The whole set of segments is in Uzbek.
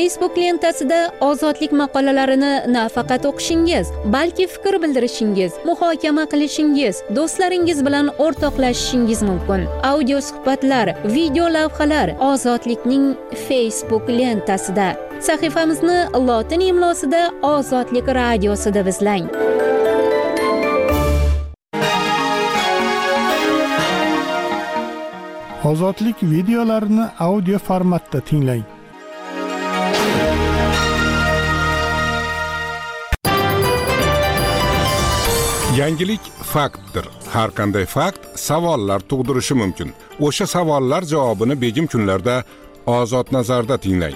Facebook lentasida ozodlik maqolalarini nafaqat o'qishingiz, balki fikr bildirishingiz, muhokama qilishingiz, do'stlaringiz bilan o'rtoqlashishingiz mumkin. Audio suhbatlar, video lavhalar ozodlikning Facebook lentasida. Sahifamizni lotin imlosida Ozodlik radiosida izlang. Ozodlik videolarini audio formatda tinglang. Yangilik faktdir. Har qanday fakt savollar tug'dirishi mumkin. O'sha savollar javobini begim kunlarda Ozod nazarda tinglang.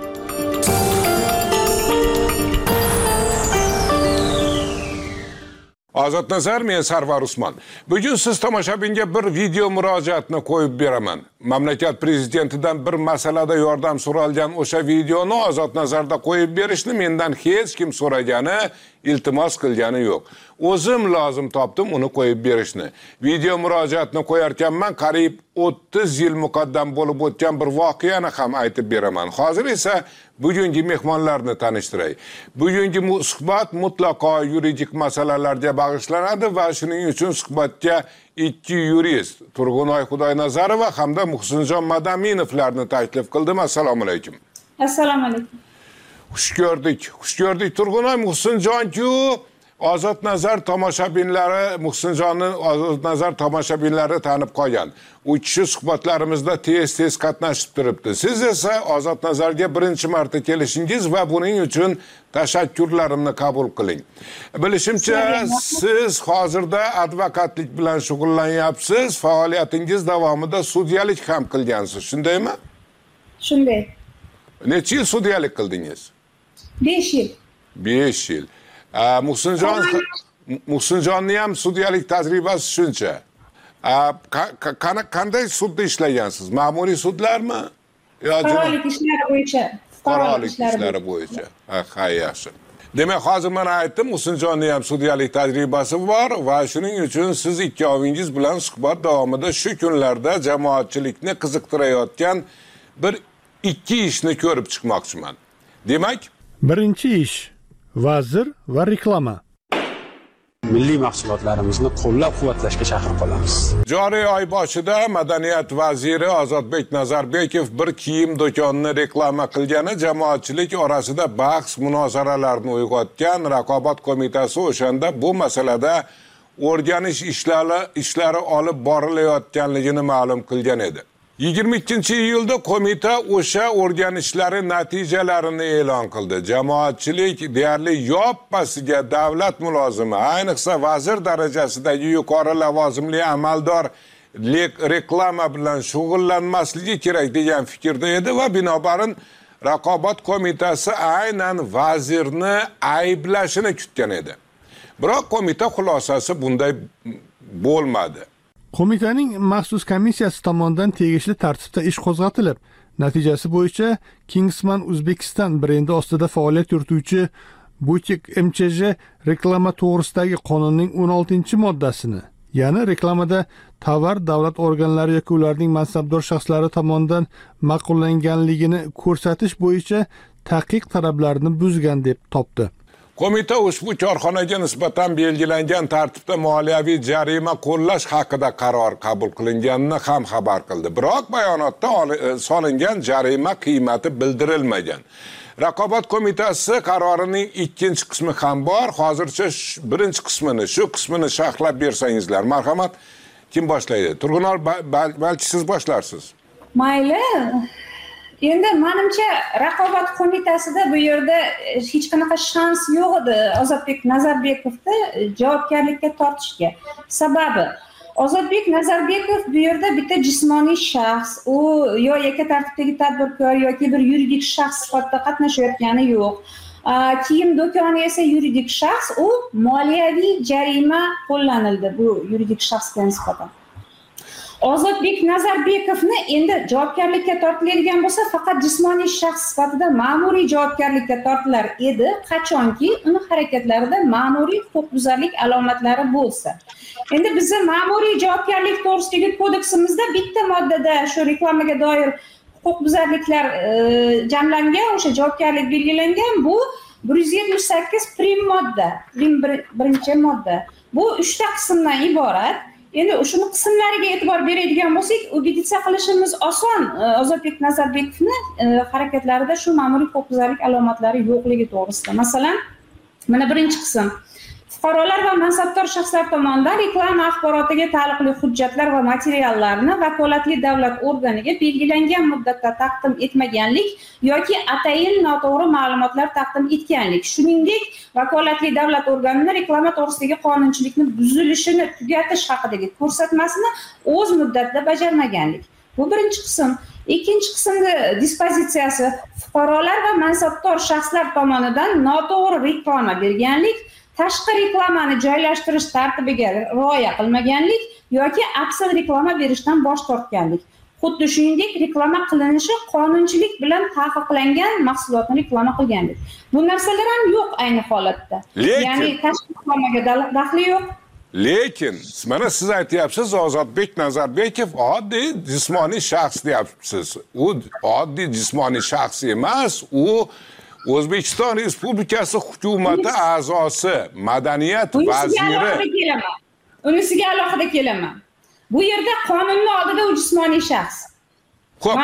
Ozod nazar, men Sarvar Usmon. Bugun siz tomoshabinga bir video murojaatni qo'yib beraman. Mamlakat prezidentidan bir masalada yordam so'ralgan o'sha videoni Ozod nazarda qo'yib berishni mendan hech kim so'ragani, iltimos qilgani yo'q. O'zim lozim topdim uni qo'yib berishni. Video murojaatni qo'yarkanman, qariyb 30 yil muqaddam bo'lib o'tgan bir voqeani ham aytib beraman. Hozir esa bugungi mehmonlarni tanishtiray. Bugungi suhbat mutlaqo yuridik masalalarga bag'ishlanadi va shuning uchun suhbatga ikki yurist, Turg'unoy Xudoynazarova hamda Muhsinjon Madaminovlarni taklif qildim. Assalomu alaykum. Assalomu alaykum. Xush ko'rdik. Turg'unoy, Muhsinjon-ku Ozod nazar tomoshabinlari, Muhsinjonni Ozod nazar tomoshabinlari tanib qolgan. U kishi suhbatlarimizda tez qatnashib turibdi. Siz esa Ozod nazarga birinchi marta kelishingiz va buning uchun tashakkurlarimni qabul qiling. Bilishimcha, siz hozirda advokatlik bilan shug'ullanyapsiz, faoliyatingiz davomida sudyalik ham qilgansiz, shundaymi? Shunday. Necha yil sudyalik qildingiz? 5 yil. 5 yil. Muhsinjonni ham sudyalik tajribasi shuncha. Qanday sudda ishlagansiz? Ma'muriy sudlarmi? Fuqarolik ishlari bo'yicha. Fuqarolik ishlari bo'yicha. Ha, yaxshi. Demak, hozir men aytdim, Muhsinjonni ham sudyalik tajribasi bor va shuning uchun siz ikkovingiz bilan suhbat davomida shu kunlarda jamoatchilikni qiziqtirayotgan bir ikki ishni ko'rib chiqmoqchiman. Demak, birinchi ish vazir va reklama. Milliy mahsulotlarimizni qo'llab-quvvatlashga chaqirib qolamiz. Joriy oy boshida Madaniyat vaziri Ozodbek Nazarbekov bir kiyim do'konini reklama qilgani jamoatchilik orasida bahs munozaralarni uyg'otgan. Raqobat qo'mitasi o'shanda bu masalada o'rganish ishlari olib borilayotganligini ma'lum qilgan edi. 22-iyulda qo'mita o'sha o'rganishlari natijalarini e'lon qildi. Jamoatchilik deyarli yoppasiga davlat mulozimi, ayniqsa vazir darajasidagi yuqori lavozimli amaldor reklama bilan shug'ullanmasligi kerak degan fikrda edi va binobarin Raqobat qo'mitasi aynan vazirni ayblashini kutgan edi. Biroq qo'mita xulosasi bunday bo'lmadi. Qo'mitaning maxsus komissiyasi tomonidan tegishli tartibda ish qo'zg'atilib, natijasi bo'yicha Kingsman Uzbekistan brendi ostida faoliyat yurituvchi Butik MCJ reklama to'g'risidagi qonunning 16-moddasini, ya'ni reklamada tovar davlat organlari yoki ularning mansabdor shaxslari tomonidan ma'qullanganligini ko'rsatish bo'yicha taqiq talablarini buzgan deb topdi. Qo'mita ushbu korxonaga nisbatan belgilangan tartibda moliyaviy jarima qo'llash haqida qaror qabul qilinganini ham xabar qildi. Biroq bayonotda solingan jarima qiymati bildirilmagan. Raqobat qo'mitasi qarorining ikkinchi qismi ham bor. Hozircha birinchi qismini, shu qismini sharhlab bersangizlar. Marhamat, kim boshlaydi? Turg'unor, balki siz boshlarsiz. Mayli. Endi menimcha Raqobat qo'mitasida bu yerda hech qanaqa shans yo'q edi Ozodbek Nazarbekovni javobgarlikka tortishga. Sababi Ozodbek Nazarbekov bu yerda bitta jismoniy shaxs, u yo yakka tartibdagi tadbirkor yoki bir yuridik shaxs sifatida qatnashayotgani yo'q. Kiyim do'koni esa yuridik shaxs, u moliyaviy jarima qo'llanildi bu yuridik shaxsga nisbatan. Ozodbek Nazarbekovni endi javobgarlikka tortiladigan bo'lsa, faqat jismoniy shaxs sifatida ma'muriy javobgarlikka tortilar edi, qachonki uni harakatlarida ma'muriy huquqbuzarlik alomatlari bo'lsa. Endi bizning ma'muriy javobgarlik to'g'risidagi kodeksimizda bitta moddada shu reklamaga doir huquqbuzarliklar jamlangan, o'sha javobgarlik belgilangan. Bu 178 prim modda, birinchi modda. Bu 3 ta qismdan iborat. Endi o'sha qismlariga e'tibor beradigan bo'lsak, ubeditsiya qilishimiz oson. Ozodbek Nazarbekovni harakatlarida shu ma'muriy huquqbuzarlik alomatlari yo'qligi to'g'risida. Masalan, mana birinchi qism. Fuqarolar va mansabdor shaxslar tomonidan reklama axborotiga taalluqli hujjatlar va materiallarni vakolatli davlat organiga belgilangan muddatda taqdim etmaganlik yoki atayin noto'g'ri ma'lumotlar taqdim etganlik, shuningdek vakolatli davlat organining reklama to'g'risidagi qonunchilikni buzilishini tugatish haqidagi ko'rsatmasini o'z muddatida bajarmaganlik. Bu birinchi qism. Ikkinchi qismda dispozitsiyasi fuqarolar va mansabdor shaxslar tomonidan noto'g'ri reklama berganlik, tashqi reklamani joylashtirish tartibiga rioya qilmaganlik yoki aksiya reklama berishdan bosh tortganlik. Xuddi shuningdek, reklama qilinishi qonunchilik bilan taqiqlangan mahsulotni reklama qilganlik. Bu narsalar ham yo'q ayni holatda. Ya'ni tashqi reklamaga daxli yo'q. Lekin mana siz aytyapsiz, Ozodbek Nazarbekov oddiy jismoniy shaxs deyapsiz. U oddiy jismoniy shaxs emas, u O'zbekiston Respublikasi hukumati a'zosi, madaniyat vaziri. Unisiga alohida kelaman. Bu yerda qonunning oldida u jismoniy shaxs. Xo'p,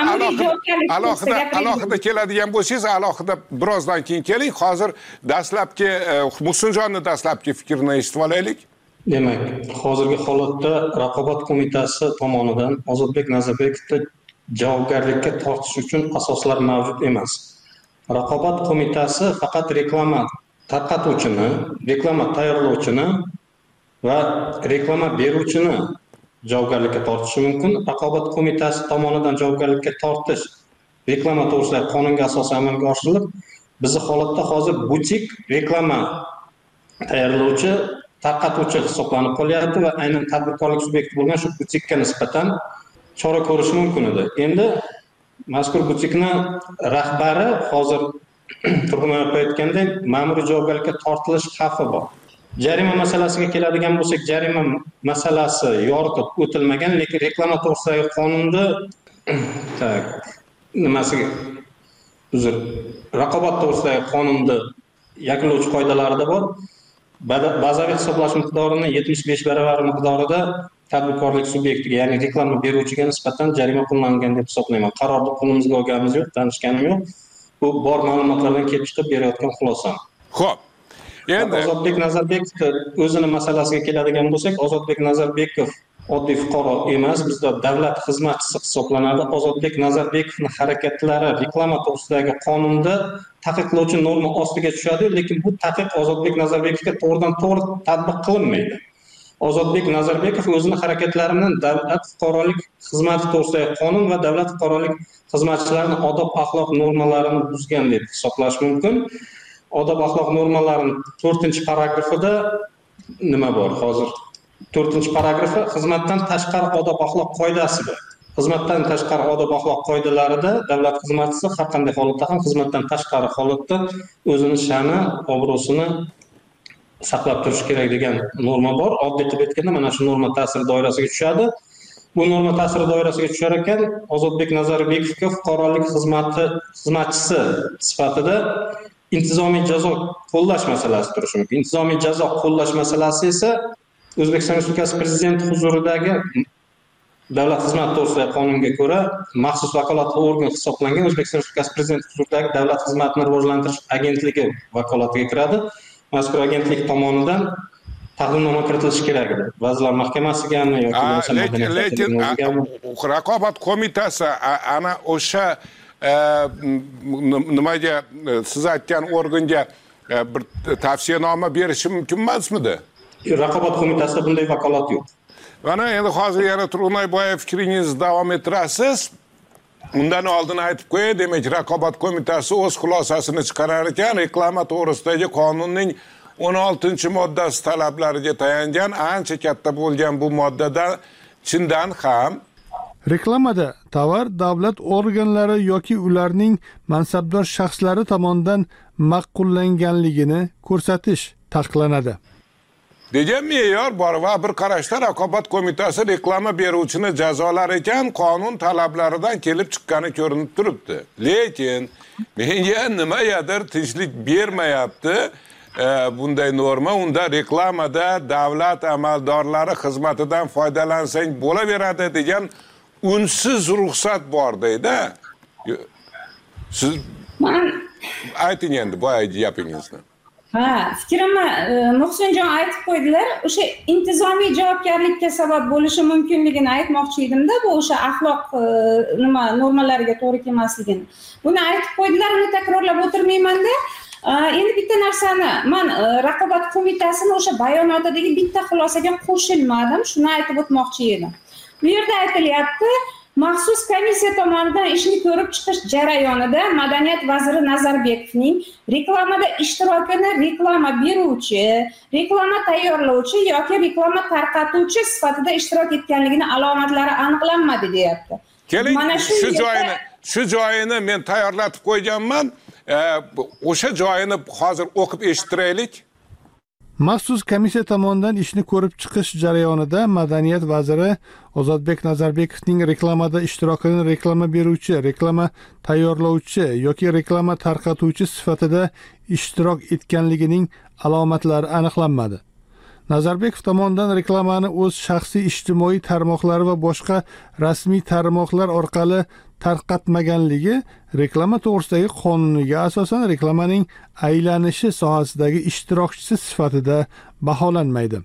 alohida keladigan bo'lsangiz, alohida birozdan keyin keling. Hozir dastlabki Muhsinjonning dastlabki fikrini eshitib olaylik. Demak, hozirgi holatda Raqobat qo'mitasi tomonidan Ozodbek Nazarbekovni javobgarlikka tortish uchun asoslar mavjud emas. Raqobat qo'mitasi faqat reklama tarqatuvchini, reklama tayyorlovchini va reklama beruvchini javobgarlikka tortishi mumkin. Raqobat qo'mitasi tomonidan javobgarlikka tortish reklama to'g'risidagi qonunga asosan amalga oshirilib, bizning holatda hozir butik reklama tayyorlovchi, tarqatuvchi hisoblanib qolyapti va aynan tadbirkorlik subyekti bo'lgan shu butikka nisbatan chora ko'rish mumkin edi. Endi mazkur butikni rahbari hozir Turg'unov aytgandek ma'muriy javobgarlikka tortilish xavfi bor. Jarima masalasiga keladigan bo'lsak, jarima masalasi yoritib o'tilmagan, lekin reklama to'g'risidagi qonunda raqobat to'g'risidagi qonunda yakunlovchi qoidalarida bor. Bazaviy hisoblash miqdorini 75 baravar miqdorida tadbirkorlik subyektiga, ya'ni reklama beruvchiga nisbatan jarima qo'llangan deb hisoblayman. Qarorni qo'limizga olganimiz yo'q, tanishganim yo'q. Bu bor ma'lumotlardan kelib chiqib berayotgan xulosam. Xo'p. Endi Ozodbek Nazarbekov o'zini masalasiga keladigan bo'lsak, Ozodbek Nazarbekov oddiy fuqaro emas, bizda davlat xizmatchisi hisoblanadi. Ozodbek Nazarbekovning harakatlari reklama to'g'risidagi qonunda taqiqlovchi norma ostiga tushadi, lekin bu taqiq Ozodbek Nazarbekovga to'g'ridan-to'g'ri tatbiq qilinmaydi. Ozodbek Nazarbekov o'zining harakatlarini davlat fuqarolik xizmati to'g'risidagi qonun va davlat fuqarolik xizmatchilarining odob-axloq normalarini buzgan deb hisoblash mumkin. Odob-axloq normalarining 4-paragrafida nima bor? Hozir 4-paragrafi xizmatdan tashqari odob-axloq qoidasi bor. Xizmatdan tashqari odob-axloq qoidalarida davlat xizmatchisi har qanday holatda ham xizmatdan tashqari holatda o'zining sha'ni, obro'sini saqlab turish kerak degan norma bor. Oddiy qilib aytganda mana shu norma ta'siri doirasiga tushadi. Bu norma ta'siri doirasiga tushar ekan, Ozodbek Nazarbekovga fuqarolik xizmatchisi sifatida intizomiy jazo qo'llash masalasi turishi mumkin. Intizomiy jazo qo'llash masalasi esa O'zbekiston Respublikasi Prezidenti huzuridagi davlat xizmati to'g'risidagi qonunga ko'ra maxsus vakolatli organ hisoblangan O'zbekiston Respublikasi Prezidenti huzuridagi davlat xizmatini rivojlantirish agentligi vakolatiga kiradi. Mazkur agentlik tomonidan taqdimnoma kiritilishi kerak edi. Vazirlar Mahkamasigami yoki lekin Raqobat qo'mitasi ana o'sha nimaga siz aytgan organga bir tavsiyanoma berishi mumkin emasmidi? Raqobat qo'mitasida bunday vakolat yo'q. Mana endi hozir yana Turg'unboyev fikringizni davom ettirasiz. Undan oldin aytib qo'yay, demak, Raqobat qo'mitasi o'z xulosasini chiqarar ekan, reklama to'g'risidagi qonunning 16-moddasi talablariga tayangan ancha katta bo'lgan bu moddada chindan ham reklamada tovar davlat organlari yoki ularning mansabdor shaxslari tomonidan ma'qullanganligini ko'rsatish taqiqlanadi. degan me'yor bor va bir qarashda raqobat qo'mitasi reklama beruvchini jazolar ekan, qonun talablaridan kelib chiqqani ko'rinib turibdi. Lekin menga nimadir tinchlik bermayapti. Bunday norma, unda reklamada davlat amaldorlari xizmatidan foydalansang bo'laveradi degan unsiz ruxsat bor deydi. Siz ayting endi boyagi gapingizni. Fikrimni Muhsinjon aytib qo'ydilar. O'sha intizomiy javobgarlikka sabab bo'lishi mumkinligini aytmoqchi edimda, bu o'sha axloq normalariga to'g'ri kelmasligini. Buni aytib qo'ydilar, uni takrorlab o'tirmayman-da. Endi bitta narsani, men raqobat qo'mitasini o'sha bayonotidagi bitta xulosaga qo'shilmadim, shuni aytib o'tmoqchi edim. Bu yerda aytilyapti, maxsus komissiya tomonidan ishni ko'rib chiqish jarayonida Madaniyat vaziri Nazarbekovning reklamada ishtirokini reklama beruvchi, reklama tayyorlovchi yoki reklama tarqatuvchi sifatida ishtirok etganligini alomatlari aniqlanmadi deyapti. Keling, shu joyini men tayyorlatib qo'yganman. O'sha joyini hozir o'qib eshittiraylik. Maxsus komissiya tomonidan ishni ko'rib chiqish jarayonida Madaniyat vaziri Ozodbek Nazarbekovning reklamada ishtirokini reklama beruvchi, reklama tayyorlovchi yoki reklama tarqatuvchi sifatida ishtirok etganligining alomatlari aniqlanmadi. Nazarbekov tomonidan reklamani o'z shaxsiy ijtimoiy tarmoqlari va boshqa rasmiy tarmoqlar orqali tarqatmaganligi reklama to'g'risidagi qonuniga asosan reklamaning aylanishi sohasidagi ishtirokchisi sifatida baholanmaydi.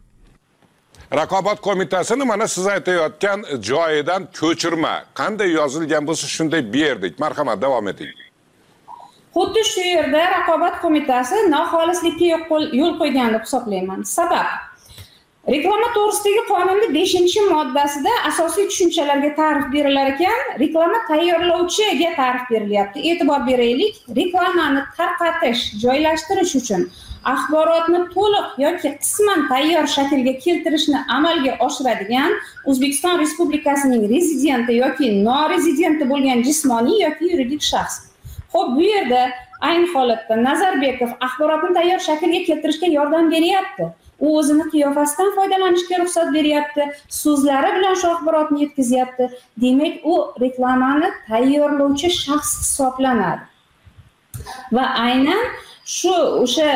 Raqobat qo'mitasini mana siz aytayotgan joyidan ko'chirma qanday yozilgan bo'lsa shunday berdik. Marhamat, davom eting. Xuddi shu yerda raqobat qo'mitasi noxolislikka yo'l qo'ygan deb hisoblayman. Sabab reklama to'g'risidagi qonunning 5-moddasida asosiy tushunchalarga ta'rif berilar ekan, reklama tayyorlovchiga ta'rif berilyapti. E'tibor beraylik, reklamani tarqatish, joylashtirish uchun axborotni to'liq yoki qisman tayyor shaklga keltirishni amalga oshiradigan O'zbekiston Respublikasining rezidenti yoki norezidenti bo'lgan jismoniy yoki yuridik shaxs. Xo'p, bu yerda ayni holatda Nazarbekov axborotni tayyor shaklga keltirishga yordam beryapti. U o'zini qiyofasidan foydalanishga ruxsat beryapti, so'zlari bilan shu axborotni yetkazyapti. Demak, u reklamani tayyorlovchi shaxs hisoblanadi. Va aynan o'sha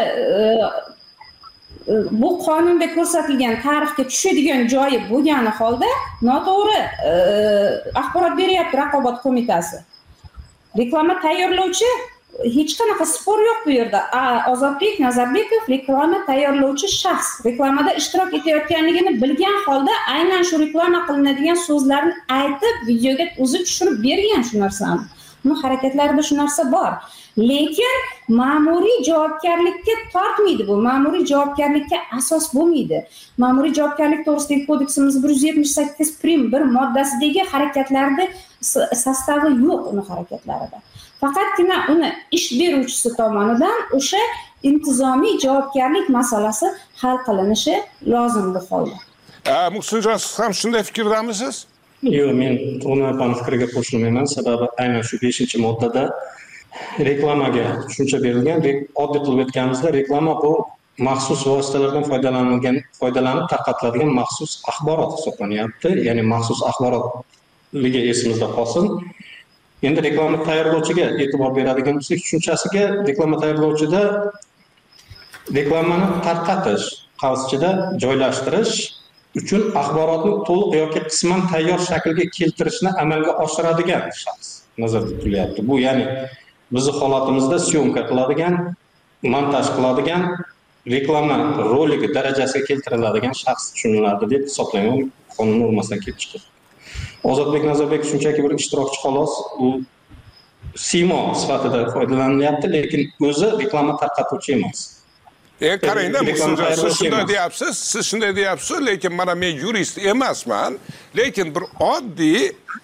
bu qonunda ko'rsatilgan ta'rifga tushadigan joyi bo'lgani holda noto'g'ri axborot beryapti raqobat qo'mitasi. Reklama tayyorlovchi hech qanaqa spor yo'q bu yerda. Ozodbek Nazarbekov reklama tayyorlovchi shaxs. Reklamada ishtirok etayotganligini bilgan holda aynan shu reklama qilinadigan so'zlarni aytib, videoga o'zi tushirib bergan shu narsani. Uni harakatlarida shu narsa bor. Lekin ma'muriy javobgarlikka tortmaydi bu. Ma'muriy javobgarlikka asos bo'lmaydi. Ma'muriy javobgarlik to'g'risidagi kodeksimiz 178.1 moddasidagi harakatlarda sostavi yo'q uni harakatlarida. Faqatgina uni ish beruvchisi tomonidan o'sha intizomiy javobgarlik masalasi hal qilinishi lozim bu holda. Muhsinjon, siz ham shunday fikrdamisiz? Yo'q, men uni fikriga qo'shilmayman. Sababi aynan shu 5-moddada reklamaga tushuncha berilgan. Oddiy qilib aytganimizda, reklama bu maxsus vositalardan foydalanib tarqatiladigan maxsus axborot hisoblanyapti. Ya'ni maxsus axborotligi esimizda qolsin. Endi reklama tayyorlovchiga e'tibor beradigan bo'lsak, tushunchasiga reklama tayyorlovchida reklamani tarqatish, qavschida joylashtirish uchun axborotni to'liq yoki qisman tayyor shaklga keltirishni amalga oshiradigan shaxs nazarda tutilyapti. Bu ya'ni bizning holatimizda syomka qiladigan, montaj qiladigan, reklama roligi darajasiga keltiriladigan shaxs tushuniladi deb hisoblayman, qonun normasidan kelib chiqib. Ozodbek Nazarbekov shunchaki bir ishtirokchi xolos, u simo sifatida foydalanilyapti, lekin o'zi reklama tarqatuvchi emas. Qarangda, siz shunday deyapsiz, lekin mana men yurist emasman, lekin bir oddiy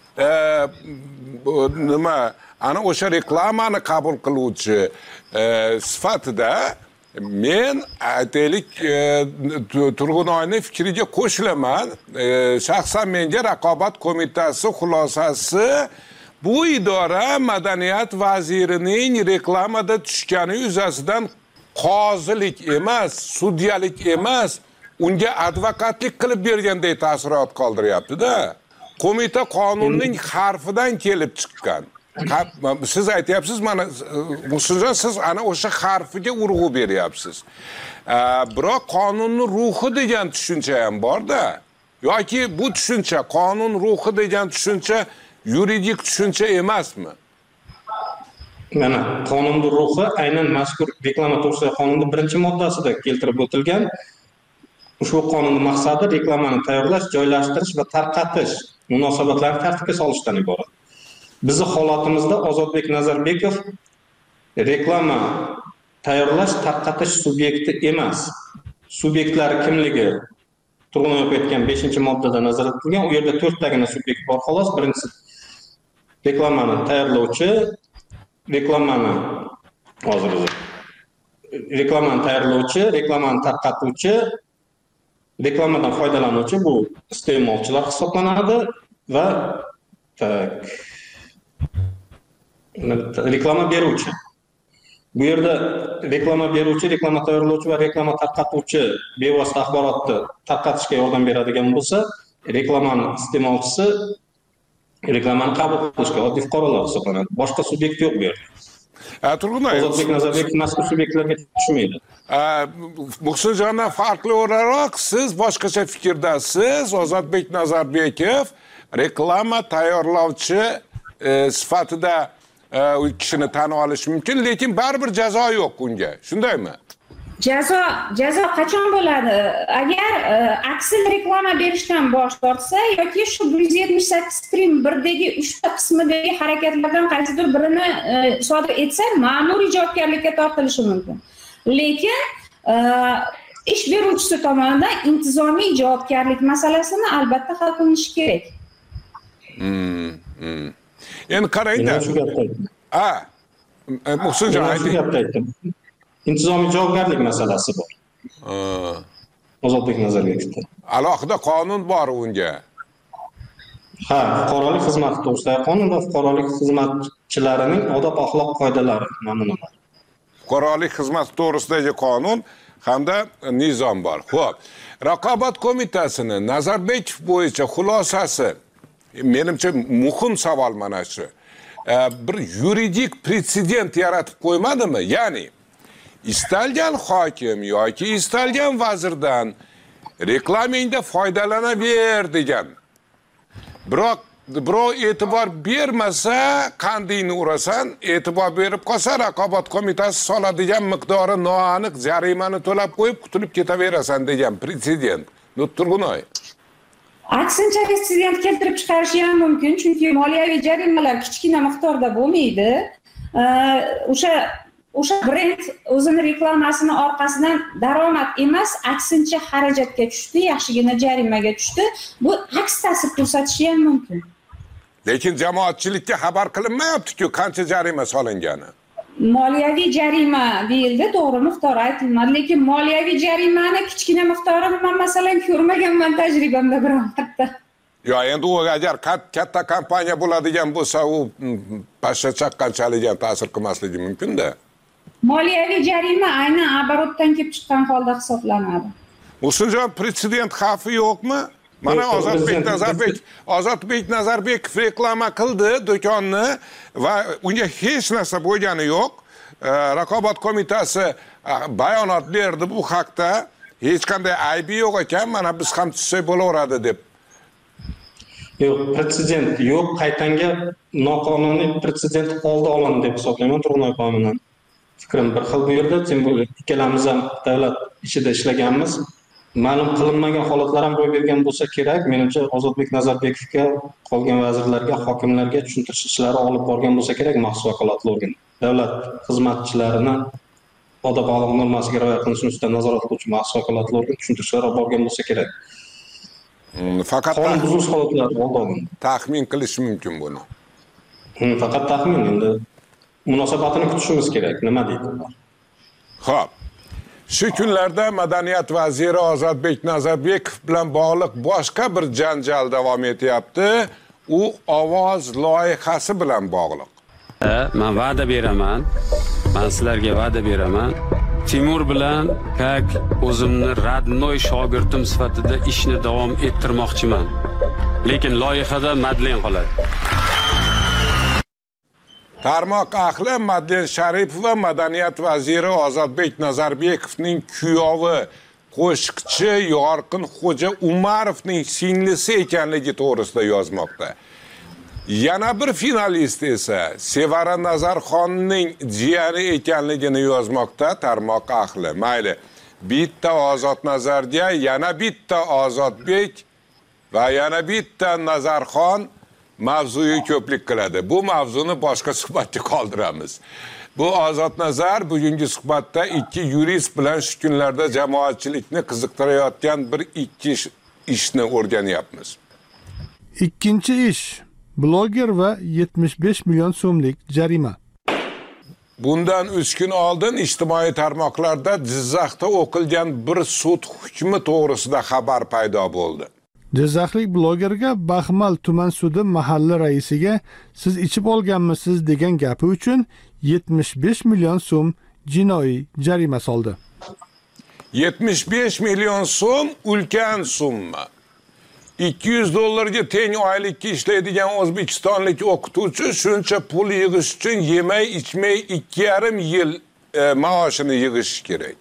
ana o'sha reklamani qabul qiluvchi sifatida men aytaylik Turg'unoyning fikriga qo'shilaman. Shaxsan menga raqobat qo'mitasi xulosasi bu idora Madaniyat vazirining reklamada tushgani yuzasidan qozilik emas, sudyalik emas, unga advokatlik qilib berganday taassurot qoldiryapti-da. Qo'mita qonunning harfidan kelib chiqqan. Siz aytyapsiz, mana Muhsinjon, siz ana o'sha harfiga urg'u beryapsiz. Biroq qonunning ruhi degan tushuncha ham bor-da. Yoki bu tushuncha, qonun ruhi degan tushuncha yuridik tushuncha emasmi? Mana qonunning ruhi aynan mazkur reklama to'g'risidagi qonunning 1-moddasida keltirib o'tilgan. Ushbu qonunning maqsadi reklamani tayyorlash, joylashtirish va tarqatish munosabatlarini tartibga solishdan iborat. Bizning holatimizda Ozodbek Nazarbekov reklama tayyorlash, tarqatish subyekti emas. Subyektlari kimligi Turg'unov aytgan 5-moddada nazorat etilgan. U yerda 4 tagina subyekt bor xolos. Birinchisi reklamani tayyorlovchi, reklamani tarqatuvchi, reklamadan foydalanuvchi bu iste'molchilar hisoblanadi va reklama beruvchi. Bu yerda reklama beruvchi, reklama tayyorlovchi va reklama tarqatuvchi bevosita axborotni tarqatishga yordam beradigan bo'lsa, reklamani iste'molchisi reklamani qabul qilishga oddiy fuqarolar hisoblanadi. Boshqa subyekt yo'q bu yerda. Ozodbek Nazarbekov mazkur subyektlarga tushmaydi. Muhsinjondan farqli o'laroq siz boshqacha fikrdasiz. Ozodbek Nazarbekov reklama tayyorlovchi sifatida u kishini tan olish mumkin, lekin baribir jazo yo'q unga. Shundaymi? Jazo qachon bo'ladi? Agar aksil reklama berishdan bosh tortsa yoki shu 178.1dagi 3 ta qismidagi harakatlardan qaysidir birini sodir etsa, ma'muriy javobgarlikka tortilishi mumkin. Lekin ish beruvchisi tomonidan intizomiy javobgarlik masalasini albatta hal qilinishi kerak. Endi qarangda. Muhsinjon ayting. Intizomiy javobgarlik masalasi bor. Ozodbek Nazarbekovda. Alohida qonun bor unga. Ha, fuqarolik xizmati to'g'risidagi qonun va fuqarolik xizmatchilarining odob-axloq qoidalari, namunalari. Fuqarolik xizmati to'g'risidagi qonun hamda nizom bor. Xo'p, Raqobat qo'mitasini Nazarbekov bo'yicha xulosasi menimcha muhim savol mana shu. Bir yuridik pretsedent yaratib qo'ymadimi? Ya'ni istalgan hokim yoki istalgan vazirdan reklamingda foydalanaver degan. Biroq birov e'tibor bermasa, qandingni urasan, e'tibor berib qolsa, Raqobat qo'mitasi soladigan miqdori noaniq jarimani to'lab qo'yib qutulib ketaverasan degan pretsedent. Turg'unoy. Aksincha pretsedent keltirib chiqarishi ham mumkin, chunki moliyaviy jarimalar kichkina miqdorda bo'lmaydi. O'sha brend o'zini reklamasini orqasidan daromad emas, aksincha xarajatga tushdi, yaxshigina jarimaga tushdi. Bu aks ta'sir ko'rsatishi ham mumkin. Lekin jamoatchilikka xabar qilinmayapti-ku qancha jarima solingani. Moliyaviy jarima deyildi, to'g'ri miqdori aytilmadi, lekin moliyaviy jarimani kichkina miqdorini men masalan ko'rmaganman tajribamda biron marta. Yo, endi u agar katta kompaniya bo'ladigan bo'lsa, u pashsha chaqqanchalik ham ta'sir qilmasligi mumkin-da. Moliyaviy jarima aynan oborotdan kelib chiqqan holda hisoblanadi. Muhsinjon, pretsedent xavfi yo'qmi? Mana Ozodbek Nazarbekov reklama qildi do'konni va unga hech narsa bo'lgani yo'q. Raqobat qo'mitasi bayonot berdi bu haqda. Hech qanday aybi yo'q ekan, mana biz ham tushsak bo'laveradi deb. Yo'q, pretsedent yo'q, qaytanga noqonuniy pretsedent oldi olindi deb hisoblayman Turg'unov qonunidan. Fikrim bir xil bu yerda, ikkalamiz ham davlat ichida ishlaganmiz. Ma'lum qilinmagan holatlar ham ro'y bergan bo'lsa kerak. Menimcha Ozodbek Nazarbekovga, qolgan vazirlarga, hokimlarga tushuntirish ishlari olib borgan bo'lsa kerak maxsus vakolatli organ. Davlat xizmatchilarini odob-axloq normasiga rioya qilinishi ustidan nazorat qiluvchi maxsus vakolatli organ tushuntirishlar olib borgan bo'lsa kerak. Faqat qonun buzish holatlari oldi. Taxmin qilish mumkin buni. Faqat taxmin, endi munosabatini kutishimiz kerak. Nima deydi ular? Xo'p. Shu kunlarda Madaniyat vaziri Ozodbek Nazarbekov bilan bog'liq boshqa bir janjal davom etyapti. U ovoz loyihasi bilan bog'liq. Men va'da beraman. Men sizlarga va'da beraman. Timur bilan kak o'zimni radnoy shogirdim sifatida ishni davom ettirmoqchiman. Lekin loyihada Madlen qoladi. Tarmoq ahli Madlen Sharipova madaniyat vaziri Ozodbek Nazarbekovning kuyovi qo'shiqchi Yorqin Xo'ja Umarovning singlisi ekanligi to'g'risida yozmoqda. Yana bir finalist esa Sevara Nazarxonning jiyani ekanligini yozmoqda tarmoq ahli. Mayli, bitta Ozod Nazarga, yana bitta Ozodbek va yana bitta Nazarxon mavzuga ko'plik qiladi. Bu mavzuni boshqa suhbatga qoldiramiz. Bu Ozod Nazar bugungi suhbatda ikki yurist bilan shu kunlarda jamoatchilikni qiziqtirayotgan bir ikki ishni o'rganyapmiz. Ikkinchi ish bloger va 75 million so'mlik jarima. Bundan 3 kun oldin ijtimoiy tarmoqlarda Jizzaxda o'qilgan bir sud hukmi to'g'risida xabar paydo bo'ldi. Jizzaxlik blogerga Baxmal tuman sudi mahalla raisiga siz ichib olganmisiz degan gapi uchun 75 million so'm jinoiy jarima soldi. 75 million so'm ulkan summa. 200 dollarga teng oylikka ishlaydigan o'zbekistonlik o'qituvchi shuncha pul yig'ish uchun yemay ichmay 2,5 yil maoshini yig'ishi kerak.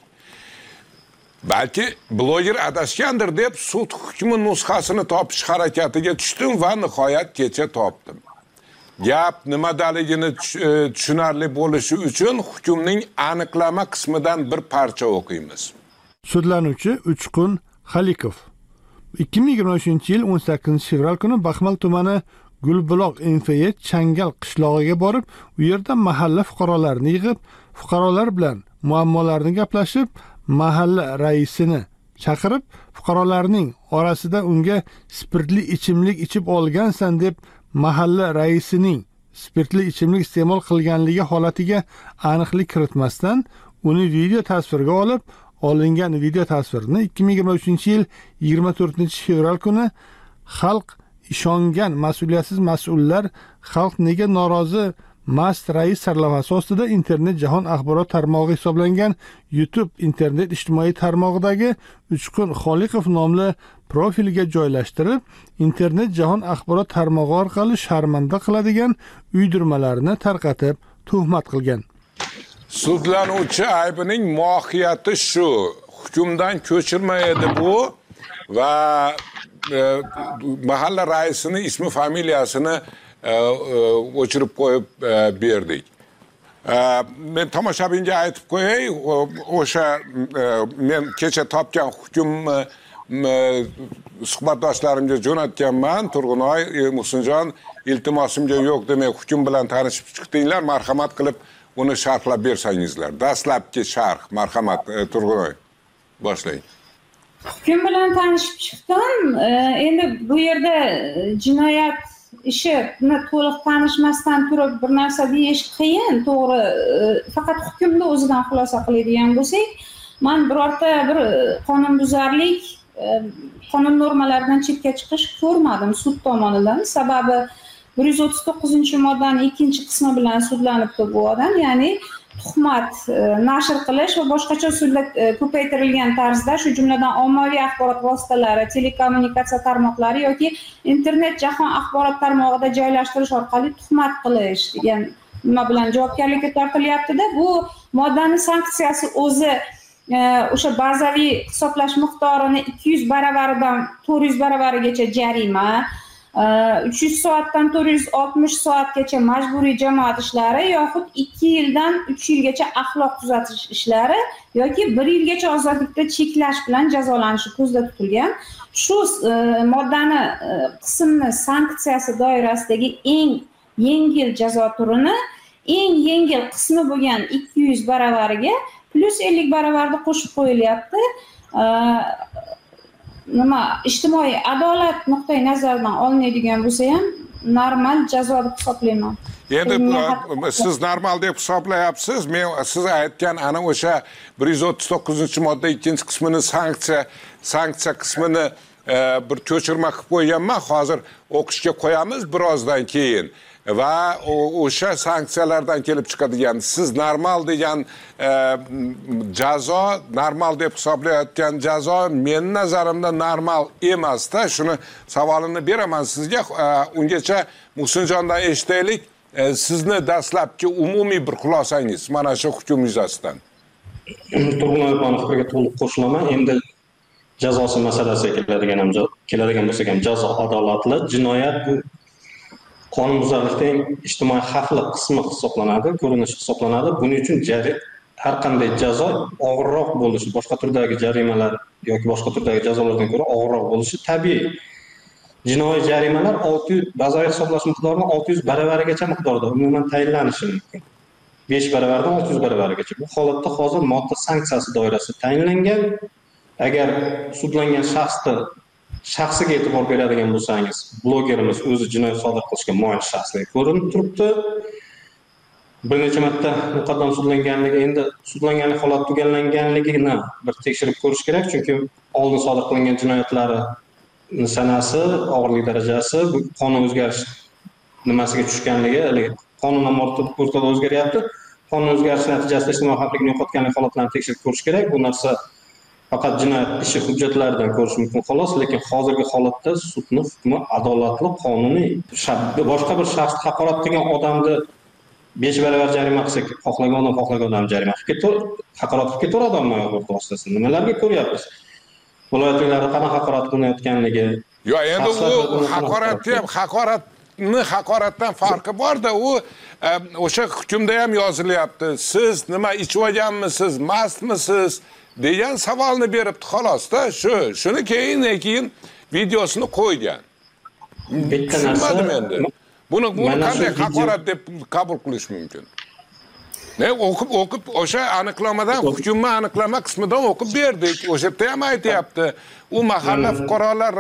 Balki bloger adashgandir deb sud hukmi nusxasini topish harakatiga tushdim va nihoyat kecha topdim. Gap nimadaligini tushunarli bo'lishi uchun hukmning aniqlama qismidan bir parcha o'qiymiz. Sudlanuvchi Uchqun Xalikov 2023-yil 18 fevral kuni Baxmal tumani Gulbuloq Enfeye Changal qishlog'iga borib, u yerda mahalla fuqarolarini yig'ib, fuqarolar bilan muammolarini gaplashib, mahalla raisini chaqirib, fuqarolarning orasida unga spirtli ichimlik ichib olgansan deb mahalla raisining spirtli ichimlik iste'mol qilganligi holatiga aniqlik kiritmasdan uni video tasvirga olib, olingan video tasvirni 2023-yil 24 fevral kuni xalq ishongan mas'uliyatsiz mas'ullar xalq nega norozi mast rais sarlavhasi ostida internet jahon axborot tarmog'i hisoblangan YouTube internet ijtimoiy tarmog'idagi Uchqun Xoliqov nomli profiliga joylashtirib, internet jahon axborot tarmog'i orqali sharmanda qiladigan uydirmalarni tarqatib tuhmat qilgan. Sudlanuvchi aybining mohiyati shu, hukmdan ko'chirma edi bu va mahalla raisini ismi familiyasini o'chirib qo'yib berdik. Men tomoshabinga aytib qo'yay, o'sha men kecha topgan hukm suhbatdoshlarimga jo'natganman. Turg'unoy, Muhsinjon, iltimosimga yo'q demay hukm bilan tanishib chiqdinglar, marhamat qilib uni sharhlab bersangizlar. Dastlabki sharh, marhamat, Turg'unoy. Boshlang. Hukm bilan tanishib chiqdim. Endi bu yerda jinoyat ishini to'liq tanishmasdan turib bir narsa deyish qiyin, to'g'ri. Faqat hukmni o'zidan xulosa qiladigan bo'lsak, men birorta bir qonunbuzarlik, qonun normalaridan chetga chiqish ko'rmadim sud tomonidan. Sababi 139-moddaning 2-qismi bilan sudlanibdi bu odam, ya'ni tuhmat nashr qilish va boshqacha usulda ko'paytirilgan tarzda, shu jumladan ommaviy axborot vositalari, telekommunikatsiya tarmoqlari yoki internet jahon axborot tarmog'ida joylashtirish orqali tuhmat qilish degan nima bilan javobgarlikka tortilyapti-da. Bu moddaning sanksiyasi o'zi o'sha bazaviy hisoblash miqdorini 200 baravaridan 400 baravarigacha jarima, 300 soatdan 460 soatgacha majburiy jamoat ishlari yoxud 2 yildan 3 yilgacha axloq tuzatish ishlari yoki 1 yilgacha ozodlikda cheklash bilan jazolanishi ko'zda tutilgan. Shu moddani qismni sanksiyasi doirasidagi eng yengil jazo turini eng yengil qismi bo'lgan 200 baravariga plus 50 baravarda qo'shib qo'yilyapti. Nima ijtimoiy adolat nuqtai nazaridan olinadigan bo'lsa ham normal jazo deb hisoblayman. Endi siz normal deb hisoblayapsiz. Men siz aytgan ana o'sha 139-modda 2-qismini sanksiya qismini bir ko'chirma qilib qo'yganman. Hozir o'qishga qo'yamiz birozdan keyin. va o'sha sanksiyalardan kelib chiqadigan siz normal degan jazo, normal deb hisoblayotgan jazo mening nazarimda normal emasda. Shuni savolini beraman sizga. Ungacha Muhsinjondan eshitaylik. Sizni dastlabki umumiy bir xulosangiz mana shu hukm yuzasidan. Turg'unov fikriga to'liq qo'shilaman. Endi jazosi masalasiga keladigan bo'lsak ham jazo adolatli, jinoyat bu qonunbuzarlikning ijtimoiy xavfli qismi hisoblanadi, ko'rinishi hisoblanadi. Buning uchun har qanday jazo og'irroq bo'lishi, boshqa turdagi jarimalar yoki boshqa turdagi jazolardan ko'ra og'irroq bo'lishi tabiiy. Jinoiy jarimalar 600 bazaviy hisoblash miqdorini 600 baravarigacha miqdorda umuman tayinlanishi mumkin. 5 baravardan 600 baravarigacha. Bu holatda hozir modda sanksiyasi doirasida tayinlangan. Agar sudlangan shaxsiga e'tibor beradigan bo'lsangiz, blogerimiz o'zi jinoyat sodir qilishga moyil shaxslar ko'rinib turibdi. Bir necha marta muqaddam sudlanganligi, endi sudlanganlik holati tugallanganligini bir tekshirib ko'rish kerak, chunki oldin sodir qilingan jinoyatlari sanasi, og'irlik darajasi, bu qonun o'zgarish nimasiga tushganligi, qonun o'rtada o'zgaryapti. Qonun o'zgarishi natijasida ijtimoiy xavflilikni yo'qotganlik holatlarini tekshirib ko'rish kerak. Bu narsa faqat jinoyat ishi hujjatlaridan ko'rish mumkin xolos, lekin hozirgi holatda sudning hukmi adolatli, qonuniy. Boshqa bir shaxs haqorat qilgan odamni 5 baravar jarima qilsak, xohlagan odam jarima qilib ketaveradi, haqorat qilib ketaveradi odamlar o'rtasida. Nimalarga ko'ryapmiz? Viloyatlarda qanaqa haqorat qilinayotganligi. Yo, endi u haqoratni ham haqoratdan farqi bor-da, u o'sha hukmda ham yozilyapti. Siz nima ichib olganmisiz, mastmisiz degan savolni beribdi xolos-da. Shuni keyin videosini qo'ygan. Bitta narsa endi. Buni qanday haqorat deb qabul qilish mumkin? O'qib o'sha aniqlamadan, hukmni aniqlama qismidan o'qib berdik. O'sha yerda ham aytyapti. U mahalla fuqarolar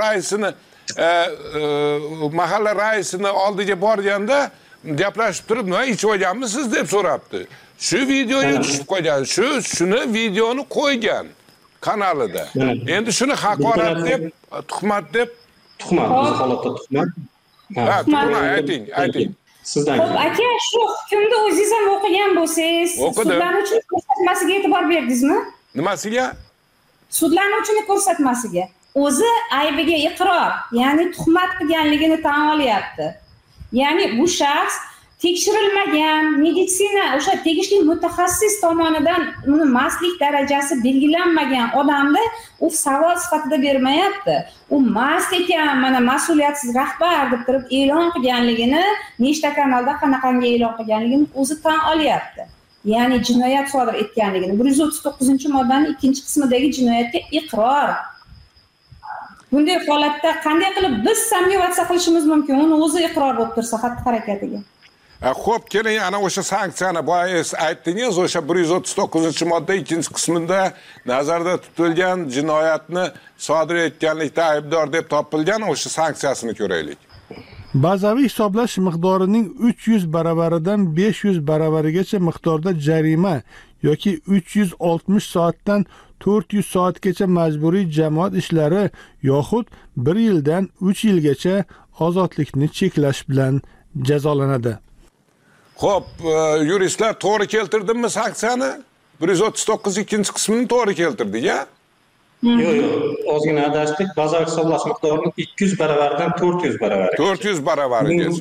raisini oldiga borganda gaplashib turib, "Nima ichib olganmisiz?" deb so'rabdi. Shu videoga tushib qolgan, shuni videoni qo'ygan kanalida. Endi shuni haqorat deb, tuhmat deb, tuhmat, bu holatda tuhmat. Ayting. Sizdan. Xo'p, aka, shu hukmni o'zingiz ham o'qigan bo'lsangiz, sudlanuvchining ko'rsatmasiga e'tibor berdingizmi? Nimasiga? Sudlanuvchining ko'rsatmasiga. O'zi aybiga iqror, ya'ni tuhmat qilganligini tan olyapti. Ya'ni bu shaxs tekshirilmagan, meditsina o'sha tegishli mutaxassis tomonidan uni mastlik darajasi belgilanmagan odamni u savol sifatida bermayapti. U mast ekan, mana mas'uliyatsiz rahbar deb turib e'lon qilganligini, nechta kanalda qanaqangi e'lon qilganligini o'zi tan olyapti. Ya'ni jinoyat sodir etganligini 139-moddaning 2-qismidagi jinoyatga iqror. Bunday holatda qanday qilib biz samovatsiya qilishimiz mumkin? Uni o'zi iqror bo'lib tursa xatti-harakatiga. Xo'p, keling, ana o'sha sanksiyani boya aytdingiz, o'sha 139-modda 2-qismida nazarda tutilgan jinoyatni sodir etganlikda aybdor deb topilgan o'sha sanksiyasini ko'raylik. Bazaviy hisoblash miqdorining 300 baravaridan 500 baravarigacha miqdorda jarima yoki 360 soatdan 400 soatgacha majburiy jamoat ishlari yoxud 1 yildan 3 yilgacha ozodlikni cheklash bilan jazolanadi. Xo'p, yuristlar to'g'ri keltirdimmi sanksiyani? 139-qismini to'g'ri keltirdik-a? Yo'q, ozgina adashdik. Bazaviy hisoblash miqdorining 200 baravardan 400 baravarigacha. 400 baravarigacha.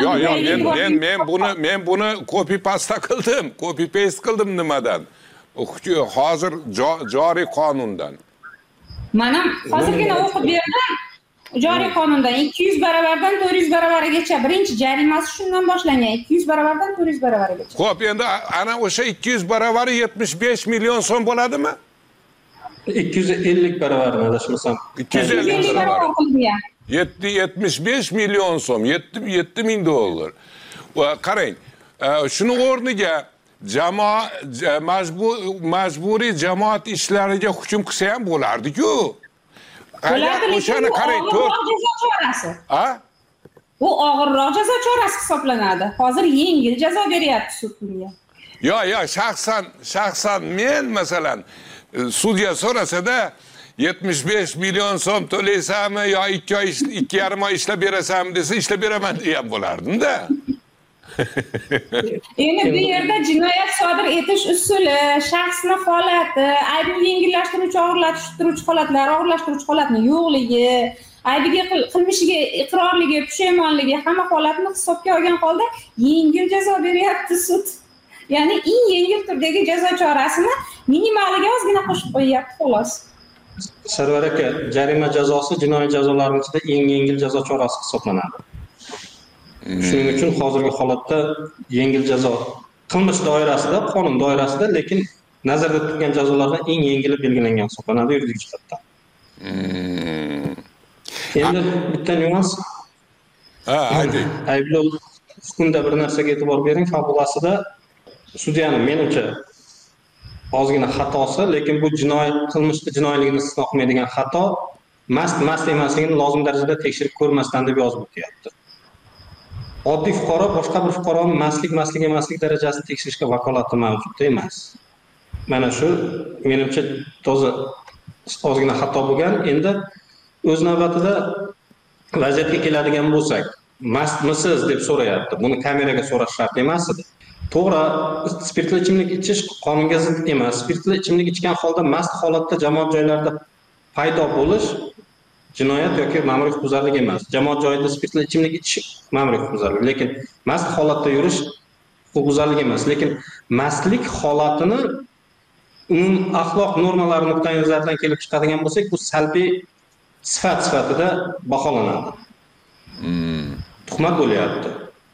Men buni copy paste qildim nimadan? Hozir joriy qonundan. Mana hozirgina o'qib berdim. Joriy qonundan 200 baravardan 400 baravarigacha birinchi jarimasi shundan boshlangan. 200 baravardan 400 baravarigacha. Xo'p, endi ana o'sha 200 baravari 75 million so'm bo'ladimi? 250 baravarni adashmasam. 250 baravar. 75 million so'm, 7 ming dollar. Qarang, shuni o'rniga majburiy jamoat ishlariga hukm qilsa ham bo'lardi-ku. O'shani qarang, bu og'irroq jazo chorasi hisoblanadi. Hozir yengil jazo beryapti sud bunga. Yo, shaxsan men masalan sudya so'rasada 75 million so'm to'laysami yo 2 oy 2,5 oy ishlab berasanmi desa ishlab beraman degan bo'lardim-da. Endi bu yerda jinoyat sodir etish usuli, shaxsni holati, aybni yengillashtiruvchi, og'irlashtiruvchi holatlar, og'irlashtiruvchi holatning yo'qligi, aybiga qilmishiga iqrorligi, pushaymonligi, hamma holatni hisobga olgan holda yengil jazo beryapti sud. Ya'ni eng yengil turdagi jazo chorasini minimaliga ozgina qo'shib qo'yyapti xolos. Sarvar aka, jarima jazosi jinoiy jazolarning ichida eng yengil jazo chorasi hisoblanadi. Shuning uchun hozirgi holatda yengil jazo qilmish doirasida, qonun doirasida, lekin nazarda tutilgan jazolardan eng yengili belgilangan hisoblanadi yuridik jihatdan. Endi bitta nyuans. Ayting. Ayblov hukmda bir narsaga e'tibor bering, fabulasida sudyaning menimcha ozgina xatosi, lekin bu qilmishni jinoiyligini istisno qilmaydigan xato mast emasligini lozim darajada tekshirib ko'rmasdan deb yozib o'tyapti. Oddiy fuqaro boshqa bir fuqaroning mastlik darajasini tekshirishga vakolati mavjud emas. Mana shu menimcha toza ozgina xato bo'lgan. Endi o'z navbatida vaziyatga keladigan bo'lsak, mastmisiz deb so'rayapti. Buni kameraga so'rash shart emas edi. To'g'ri, spirtli ichimlik ichish qonunga zid emas. Spirtli ichimlik ichgan holda mast holatda jamoat joylarida paydo bo'lish jinoyat yoki ma'muriy huquqbuzarlik emas. Jamoat joyida spirtli ichimlik ichish ma'muriy huquqbuzarlik, lekin mast holatda yurish huquqbuzarlik emas. Lekin mastlik holatini umum axloq normalari nuqtai nazaridan kelib chiqadigan bo'lsak, bu salbiy sifat sifatida baholanadi. Tuhmat bo'lyapti.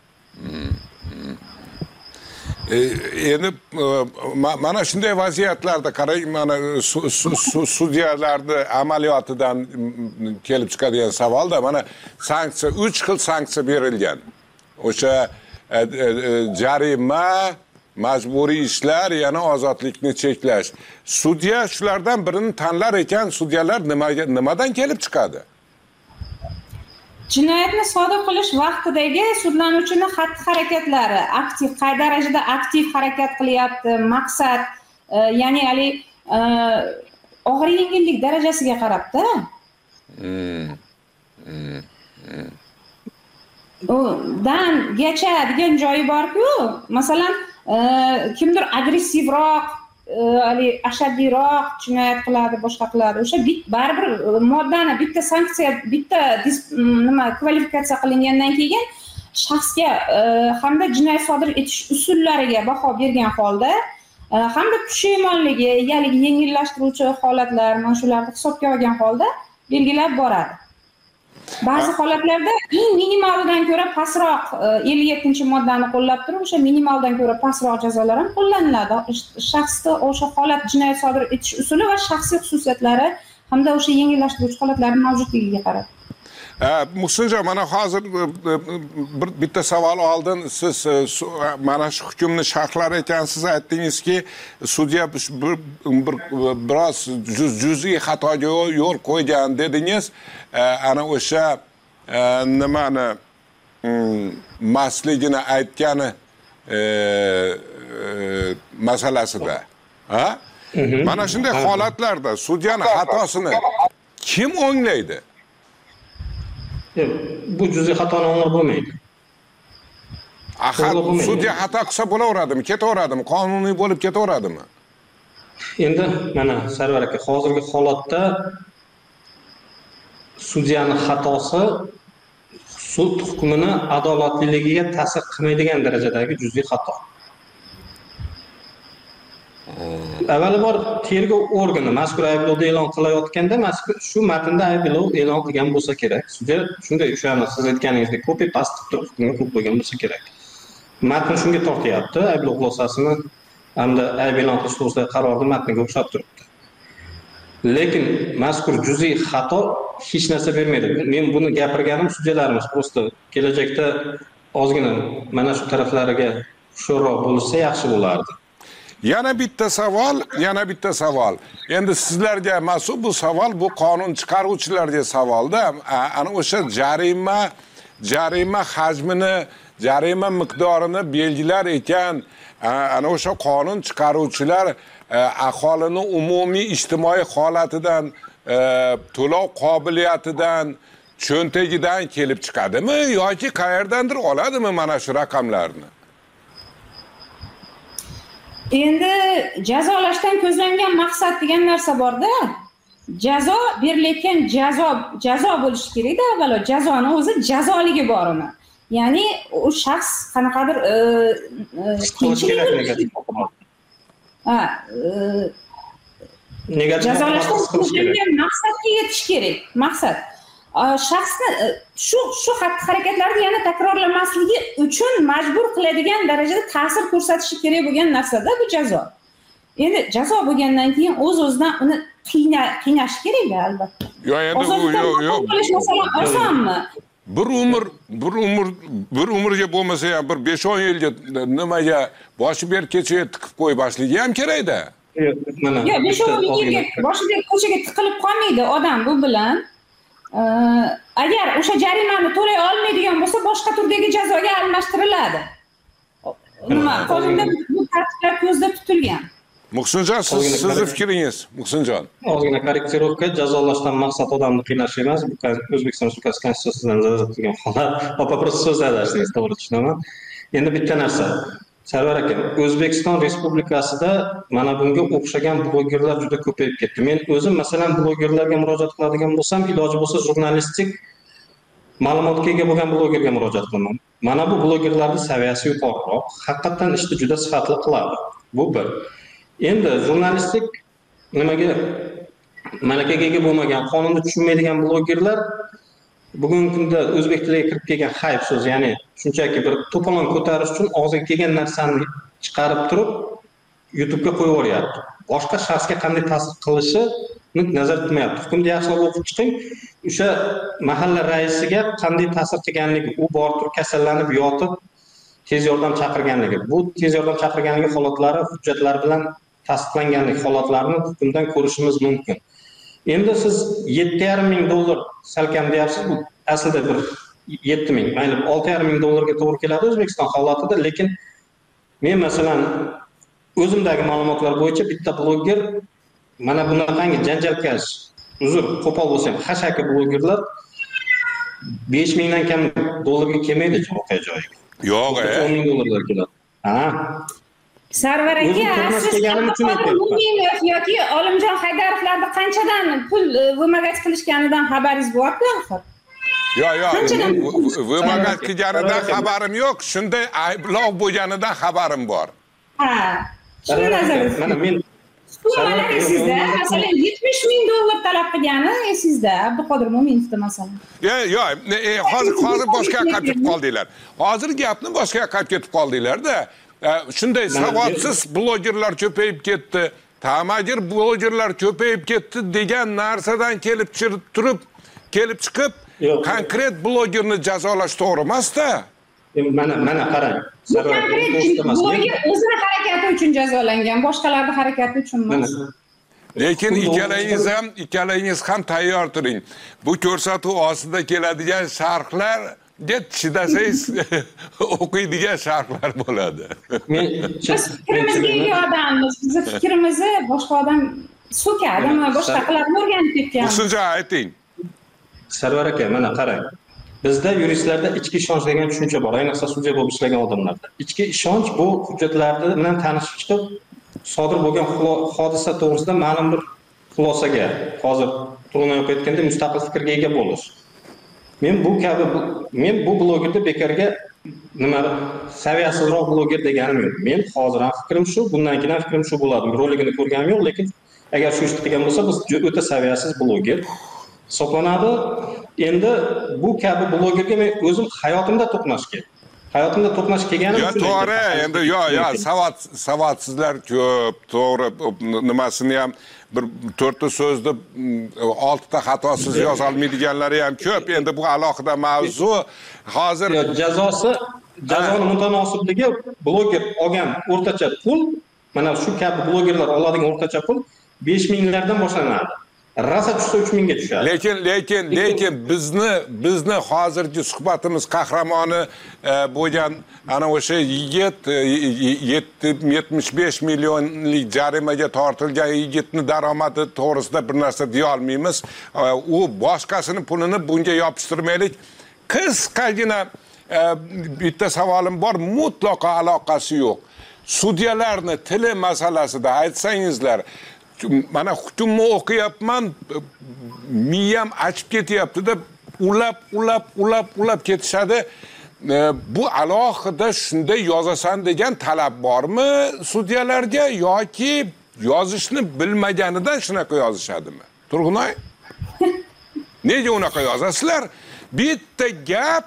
Endi mana shunday vaziyatlarda qarang, mana sudyalarning amaliyotidan kelib chiqadigan savolda mana sanksiya 3 xil sanksiya berilgan. O'sha jarima, majburiy ishlar, yana ozodlikni cheklash. Sudya shulardan birini tanlar ekan, sudyalar nimadan kelib chiqadi? Jinoyatni sodir qilish vaqtidagi sudlanuvchining xatti-harakatlari, aktiv, qay darajada aktiv harakat qilyapti, maqsad, ya'ni og'ir yengillik darajasiga qarabda. Dangacha degan joyi bor-ku, masalan, kimdir agressivroq, ashaddiyroq jinoyat qiladi, boshqa qiladi. O'sha baribir moddani bitta sanksiya, bitta kvalifikatsiya qilingandan keyin shaxsga hamda jinoyat sodir etish usullariga baho bergan holda hamda pushaymonligi, egalik yengillashtiruvchi holatlar, mana shularni hisobga olgan holda belgilab boradi. Ba'zi holatlarda eng minimalidan ko'ra pastroq 57-moddani qo'llab turib, o'sha minimaldan ko'ra pastroq jazolar ham qo'llaniladi. Shaxsda o'sha holat jinoyat sodir etish usuli va shaxsiy xususiyatlari hamda o'sha yengillashtiruvchi holatlarning mavjudligiga qarab. Muhsinjon, mana hozir bitta savol oldin siz mana shu hukmni sharhlar ekansiz, aytdingizki, sudya biroz juz'iy xatoga yo'l qo'ygan dedingiz. Ana o'sha nimani mastligini aytgani masalasida. Mana shunday holatlarda sudyaning xatosini kim o'nglaydi? Bu juz'iy xatoni o'nglab bo'lmaydi. Sudya xato qilsa bo'laveradimi, ketaveradimi, qonuniy bo'lib ketaveradimi? Endi mana Sarvar aka, hozirgi holatda sudyaning xatosi sud hukmini adolatliligiga ta'sir qilmaydigan darajadagi juz'iy xato. Avvalambor tergov organi mazkur ayblovni e'lon qilayotganda mazkur shu matnda ayblov e'lon qilgan bo'lsa kerak. Sudya shunday o'shani siz aytganingizdek copy paste qilib hukmni qo'yib qo'ygan bo'lsa kerak. Matn shunga tortyapti, ayblov xulosasini hamda ayb e'lon qilish to'g'risidagi qarorni matniga o'xshab turibdi. Lekin mazkur juz'iy xato hech narsa bermaydi. Men buni gapirganim sudyalarimiz prosta kelajakda ozgina mana shu taraflariga hushyorroq bo'lsa yaxshi bo'lardi. Yana bitta savol. Endi sizlarga mas'ul bu savol, bu qonun chiqaruvchilarga savolda. Ana o'sha jarima hajmini, jarima miqdorini belgilar ekan, ana o'sha qonun chiqaruvchilar aholining umumiy ijtimoiy holatidan, to'lov qobiliyatidan, cho'ntagidan kelib chiqadimi yoki qayerdandir oladimi mana shu raqamlarni? Endi jazolashdan ko'zlangan maqsad degan narsa borda. Jazo berilayotgan jazo bo'lishi kerak-da, avvalo jazoni o'zi jazoligi bor uni. Ya'ni u shaxs qanaqadir jazolashdan ko'zlangan maqsadga yetish kerak. Maqsad shaxsni shu xatti-harakatlarni yana takrorlamasligi uchun majbur qiladigan darajada ta'sir ko'rsatishi kerak bo'lgan narsa-da bu jazo. Endi jazo bo'lgandan keyin o'z-o'zidan uni qiynash kerak-da albatta. Yo'q, endi yo'q. Masalan, osonmi? Bir umrga bo'lmasa ham bir 5-10 yilga nimaga boshi ber kechaga tiqib qo'ymasligi ham kerak-da. Yo'q, 5-10 yilga boshi ber ko'chaga tiqilib qolmaydi odam bu bilan. Agar o'sha jarimani to'lay olmaydigan bo'lsa, boshqa turdagi jazoga almashtiriladi. Nima, qonunda bu tartiblar ko'zda tutilgan. Muhsinjon, sizning fikringiz, Muhsinjon. Ozgina korrektirovka, jazolashdan maqsad odamni qiynash emas, bu O'zbekiston Respublikasi Konstitutsiyasidan nazarda tutilgan holat. Просто so'z adashdingiz, to'g'ri tushunaman. Endi bitta narsa. Sarvar aka, O'zbekiston Respublikasida mana bunga o'xshagan blogerlar juda ko'payib ketdi. Men o'zim masalan blogerlarga murojaat qiladigan bo'lsam, iloji bo'lsa jurnalistik ma'lumotga ega bo'lgan blogerga murojaat qilaman. Mana bu blogerlarning saviyasi yuqoriroq, haqiqatan ishni juda sifatli qiladi. Bu bir. Endi jurnalistik nimaga malakaga ega bo'lmagan, qonunni tushunmaydigan blogerlar bugungi kunda o'zbek tiliga kirib kelgan hype so'z, ya'ni shunchaki bir to'polon ko'tarish uchun og'ziga kelgan narsani chiqarib turib YouTube'ga qo'yib yuboryapti. Boshqa shaxsga qanday ta'sir qilishini nazarda tutmayapti. Hukmni yaxshilab o'qib chiqing, o'sha mahalla raisiga qanday ta'sir qilganligi, u borib turib kasallanib yotib tez yordam chaqirganligi, bu tez yordam chaqirganligi holatlari hujjatlar bilan tasdiqlanganlik holatlarini hukmdan ko'rishimiz mumkin. Endi siz $7,500 salkam deyapsiz, bu aslida bir 7,000, mayli $6,500 to'g'ri keladi O'zbekiston holatida, lekin men masalan o'zimdagi ma'lumotlar bo'yicha bitta bloger mana bunaqangi janjalkash, uzr, qo'pol bo'lsa ham hashaki blogerlar 5,000 dan kam dollarga kelmaydi voqea joyiga. Yo'q, $10,000 keladi. Ha. Sarvar aka, siz yoki Olimjon Haydarovlarni qanchadan pul vымогать qilishganidan xabaringiz bormi axir? Yo'q, vымогать qilganidan xabarim yo'q, shunday ayblov bo'lganidan xabarim bor. Ha. Shuni nazaringizda. Mana men summalar esingizda, masalan $70,000 talab qilgani esingizda, Abduqodir Mo'minovda masalan. Yo'q, hozir boshqa yoqqa ketib qoldinglar. Hozir gapni boshqa yoqqa ketib qoldinglar-da. Shunday savodsiz blogerlar ko'payib ketdi, tamagir blogerlar ko'payib ketdi degan narsadan kelib chiqib, konkret blogerni jazolash to'g'ri emas-da. Mana qarang. Bloger o'zini harakati uchun jazolangan, boshqalarning harakati uchun emas. Lekin ikkalangiz ham tayyor turing. Bu ko'rsatuv ostida keladigan sharhlar chidasangiz o'qiydigan sharhlar bo'ladi. Biz fikrimizga ega odammiz, bizni fikrimizni boshqa odam so'kadimi, boshqa qilib o'rganib ketgan. Muhsinjon, ayting. Sarvar aka, mana qarang. Bizda yuristlarda ichki ishonch degan tushuncha bor, ayniqsa sudya bo'lib ishlagan odamlarda. Ichki ishonch bu hujjatlar bilan tanishib chiqib, sodir bo'lgan hodisa to'g'risida ma'lum bir xulosaga, hozir Turunov aytganda mustaqil fikrga ega bo'lish. Men bu blogerda bekarga nima saviyasizroq bloger deganim yo'q. Men hozir ham fikrim shu, bundan keyin ham fikrim shu bo'ladi. Roligini ko'rganim yo'q, lekin agar shu ishni qilgan bo'lsa, biz o'ta saviyasiz bloger hisoblanadi. Endi bu kabi blogerga men o'zim hayotimda to'qnash kelganim uchun. To'g'ri, endi savodsizlar ko'p, to'g'ri, nimasini ham bir 4 ta so'zni 6 ta xatosiz yoza olmaydiganlari ham ko'p. Endi bu alohida mavzu. Hozir jazoni mutanosibligi bloger olgan o'rtacha pul, mana shu kabi blogerlar oladigan o'rtacha pul 5,000 lardan boshlanadi. Rasa tushsa 3 mingga tushadi. Lekin bizni hozirgi suhbatimiz qahramoni bo'lgan ana o'sha yigit 75 millionlik jarimaga tortilgan yigitni daromadi to'g'risida bir narsa deya olmaymiz. U boshqasini pulini bunga yopishtirmaylik. Qisqagina bitta savolim bor, mutlaqo aloqasi yo'q. Sudyalarni tili masalasida aytsangizlar, mana hukmni o'qiyapman, miyam achib ketyapti-da, ulab ketishadi. Bu alohida shunday yozasan degan talab bormi sudyalarga yoki yozishni bilmaganidan shunaqa yozishadimi? Turg'unay? Nega unaqa yozasizlar? Bitta gap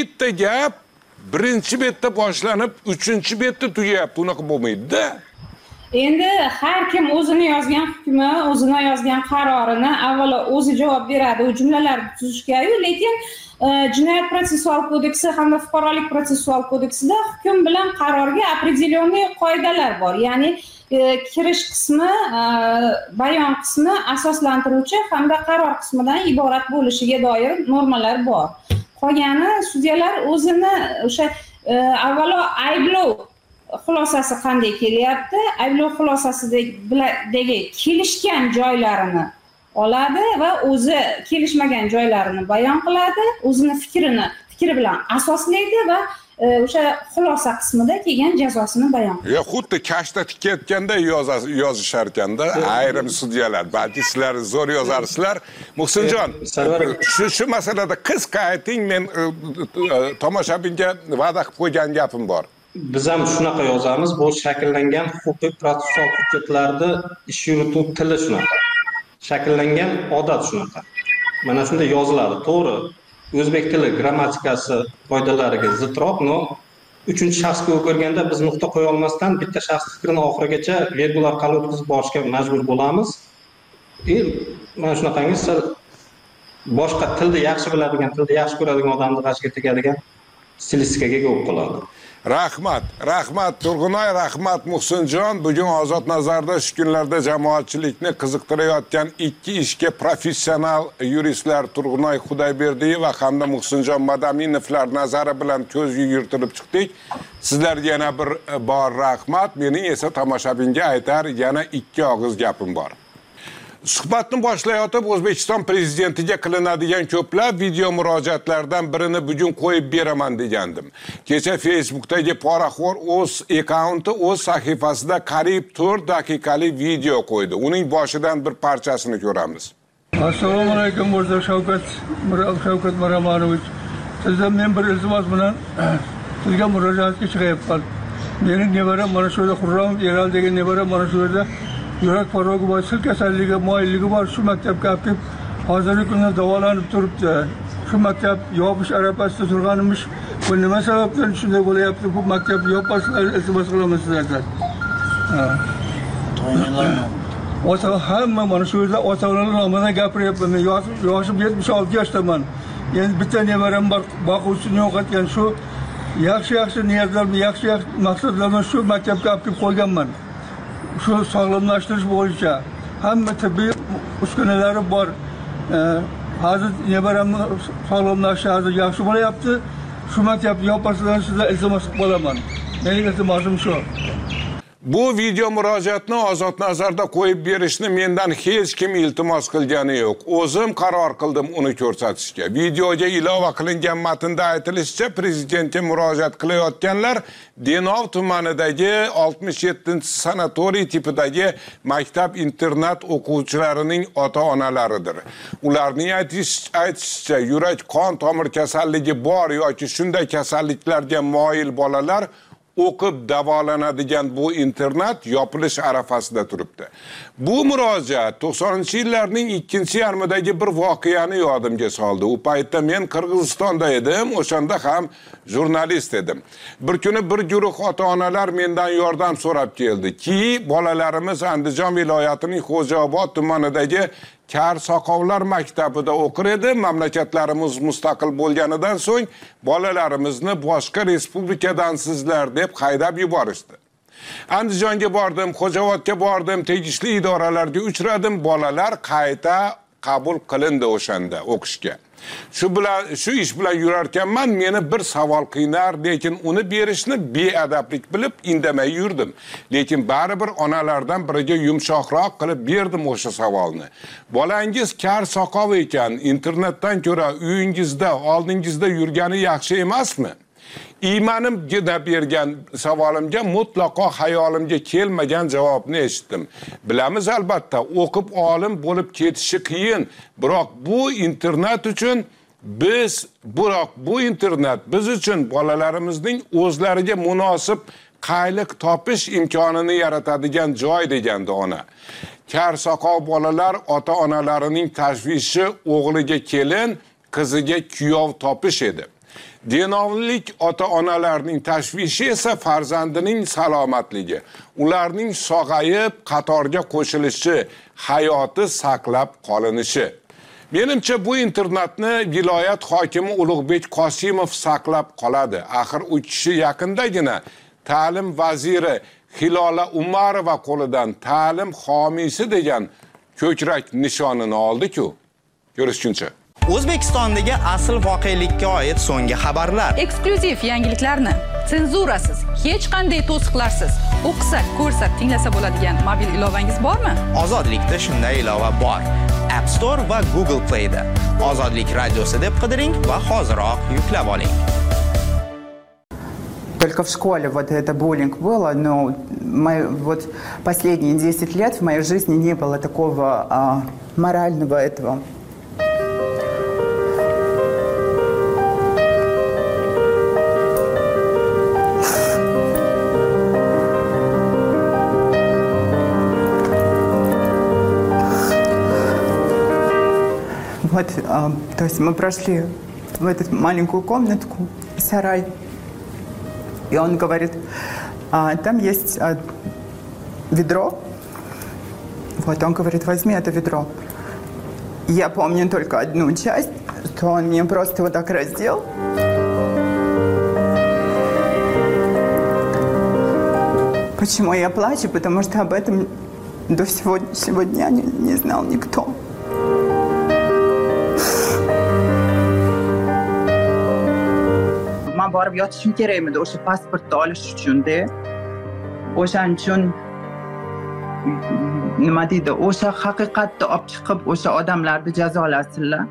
birinchi betda boshlanib, 3-betda tugayapti. Unaqa bo'lmaydi-da. Endi har kim o'zini yozgan hukmi, o'zini yozgan qarorini avvalo o'zi javob beradi, u jumlalarni tuzishga-yu, lekin Jinoyat protsessual kodeksi hamda Fuqarolik protsessual kodeksida hukm bilan qarorga определенный qoidalar bor. Ya'ni kirish qismi, bayon qismi asoslantiruvchi hamda qaror qismidan iborat bo'lishiga doir normalar bor. Qolgani sudyalar o'zini o'sha avvalo ayblov xulosasi qanday kelyapti, ayblov xulosasidagi kelishgan joylarini oladi va o'zi kelishmagan joylarini bayon qiladi, o'zini fikri bilan asoslaydi va o'sha xulosa qismida kelgan jazosini bayon qiladi. Xuddi kashta tikayotganda yozishar ekanda ayrim sudyalar, balki sizlar zo'r yozarsizlar. Muhsinjon, shu masalada qisqa ayting, men tomoshabinga va'da qilib qo'ygan gapim bor. Biz ham shunaqa yozamiz, bu shakllangan huquqiy protsessual hujjatlarda ish yurituv tili shunaqa. Shakllangan odat shunaqa. Mana shunda yoziladi. To'g'ri, o'zbek tili grammatikasi qoidalariga zidroq, no 3-shaxsga o'girganda biz nuqta qo'ya olmasdan bitta shaxs fikrini oxirigacha vergul orqali o'tkazib borishga majbur bo'lamiz. Mana shunaqangi boshqa tilni yaxshi biladigan, tilni yaxshi ko'radigan odamni g'ashiga tegadigan stilistikaga bo'lib qoladi. Rahmat Turg'unay, rahmat Muhsinjon. Bugun Ozod nazarda shu kunlarda jamoatchilikni qiziqtirayotgan ikki ishga professional yuristlar Turg'unay Xudoyberdiyev va hamda Muhsinjon Madaminovlar nazari bilan ko'z yugurtirib chiqdik. Sizlarga yana bir bor rahmat. Mening esa tomoshabinga aytar yana ikki og'iz gapim bor. Suhbatni boshlayotib O'zbekiston prezidentiga qilinadigan ko'plab video murojaatlardan birini bugun qo'yib beraman degandim. Kecha Facebookdagi poraxo'r o'z akkaunti, o'z sahifasida qariyb 4 daqiqalik video qo'ydi. Uning boshidan bir parchasini ko'ramiz. Assalomu alaykum, Mirzo Shavkat Miromonovich. Sizdan men bir iltimos bilan sizga murojaatga chiqyapman. Mening nevaram mana shu yerda Xurram Eral degan nevaram mana shu yerda yurak farogi bor, sil kasalligi, moyilligi bor, shu maktabga olib kelib hozirgi kunda davolanib turibdi. Shu maktab yopish arafasida turganimiz, bu nima sababdan shunday bo'layapti? Bu maktabni yopmaslar, iltimos qilaman sizlardan. Ota hamma mana shu yerda ota-onalar nomidan gapiryapman. Men yoshim 76 yoshdaman. Endi bitta nevaram bor, boquvchini yo'qotgan shu yaxshi niyatlar, yaxshi maqsadlar bilan shu maktabga olib kelib qo'yganman. Shu sog'lomlashtirish bo'yicha hamma tibbiy uskunalari bor. Hozir nevaramni sog'lomlashishi hozir yaxshi bo'lyapti. Shu maktabni yopasizlar, sizlar iltimos qilib qolaman. Mening iltimosim shu. Bu video murojaatni Ozod nazarda qo'yib berishni mendan hech kim iltimos qilgani yo'q. O'zim qaror qildim uni ko'rsatishga. Videoga ilova qilingan matnda aytilishicha, prezidentga murojaat qilayotganlar Denov tumanidagi 67-sanatoriy tipidagi maktab-internat o'quvchilarining ota-onalaridir. Ularning aytishicha, yurak-qon tomir kasalligi bor yoki shunday kasalliklarga moyil bolalar o'qib davolanadigan bu internat yopilish arafasida turibdi. Bu murojaat 90-yillarning ikkinchi yarmidagi bir voqeani yodimga soldi. U paytda men Qirg'izistonda edim, o'shanda ham jurnalist edim. Bir kuni bir guruh ota-onalar mendan yordam so'rab keldi. Ki bolalarimiz Andijon viloyatining Xo'jaobod tumanidagi Kar Soqovlar maktabida o'qir edi. Mamlakatlarimiz mustaqil bo'lganidan so'ng bolalarimizni boshqa respublikadansizlar deb haydab yuborishdi. Andijonga bordim, Xo'jaobodga bordim, tegishli idoralarga uchradim, bolalar qayta qabul qilindi o'shanda o'qishga. Shu ish bilan yurarkanman, meni bir savol qiynar, lekin uni berishni beadablik bilib indamay yurdim. Lekin baribir onalardan biriga yumshoqroq qilib berdim o'sha savolni. Bolangiz kar soqov ekan, internetdan ko'ra uyingizda, oldingizda yurgani yaxshi emasmi? Iymanimgina bergan savolimga mutlaqo hayolimga kelmagan javobni eshitdim. Bilamiz albatta, o'qib olim bo'lib ketishi qiyin, biroq bu internet biz uchun bolalarimizning o'zlariga munosib qayliq topish imkonini yaratadigan joy degandi ona. Kar soqov bolalar ota-onalarining tashvishi o'g'liga kelin, qiziga kuyov topish edi. Denovlik ota-onalarning tashvishi esa farzandining salomatligi, ularning sog'ayib qatorga qo'shilishi, hayoti saqlab qolinishi. Menimcha bu internetni viloyat hokimi Ulug'bek Qosimov saqlab qoladi. Axir u kishi yaqindagina ta'lim vaziri Hilola Umarova qo'lidan ta'lim homiysi degan ko'krak nishonini oldi-ku. Ko'rishguncha. O'zbekistondagi asl voqelikka oid so'nggi xabarlar. Eksklyuziv yangiliklarni senzurasiz, hech qanday to'siqlarsiz o'qisa, ko'rsa, tinglasa bo'ladigan mobil ilovangiz bormi? Ozodlikda shunday ilova bor. App Store va Google Play'da. Ozodlik radiosi deb qidiring va hoziroq yuklab oling. Только в школе вот это буллинг было, но вот последние 10 лет в моей жизни не было такого морального этого. Вот, то есть мы прошли в эту маленькую комнатку, сарай, и он говорит, там есть ведро, вот он говорит, возьми это ведро. Я помню только одну часть, что он мне просто вот так раздел. Почему я плачу? Потому что об этом до сегодняшнего дня не знал никто. Men borib yotishim kerak edi o'sha pasportni olish uchun-da. O'shaning uchun nima deydi, o'sha haqiqatni olib chiqib o'sha odamlarni jazolasinlar.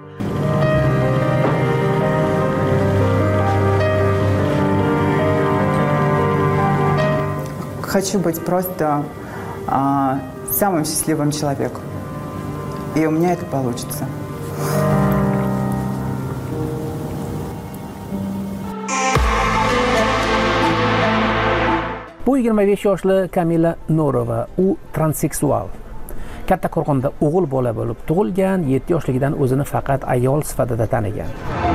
Хочу быть просто самым счастливым человеком. И у меня это получится. Bu 25 yoshli Kamila Norova, u transseksual. Kattaqo'rg'onda o'g'il bola bo'lib tug'ilgan, 7 yoshligidan o'zini faqat ayol sifatida tanigan.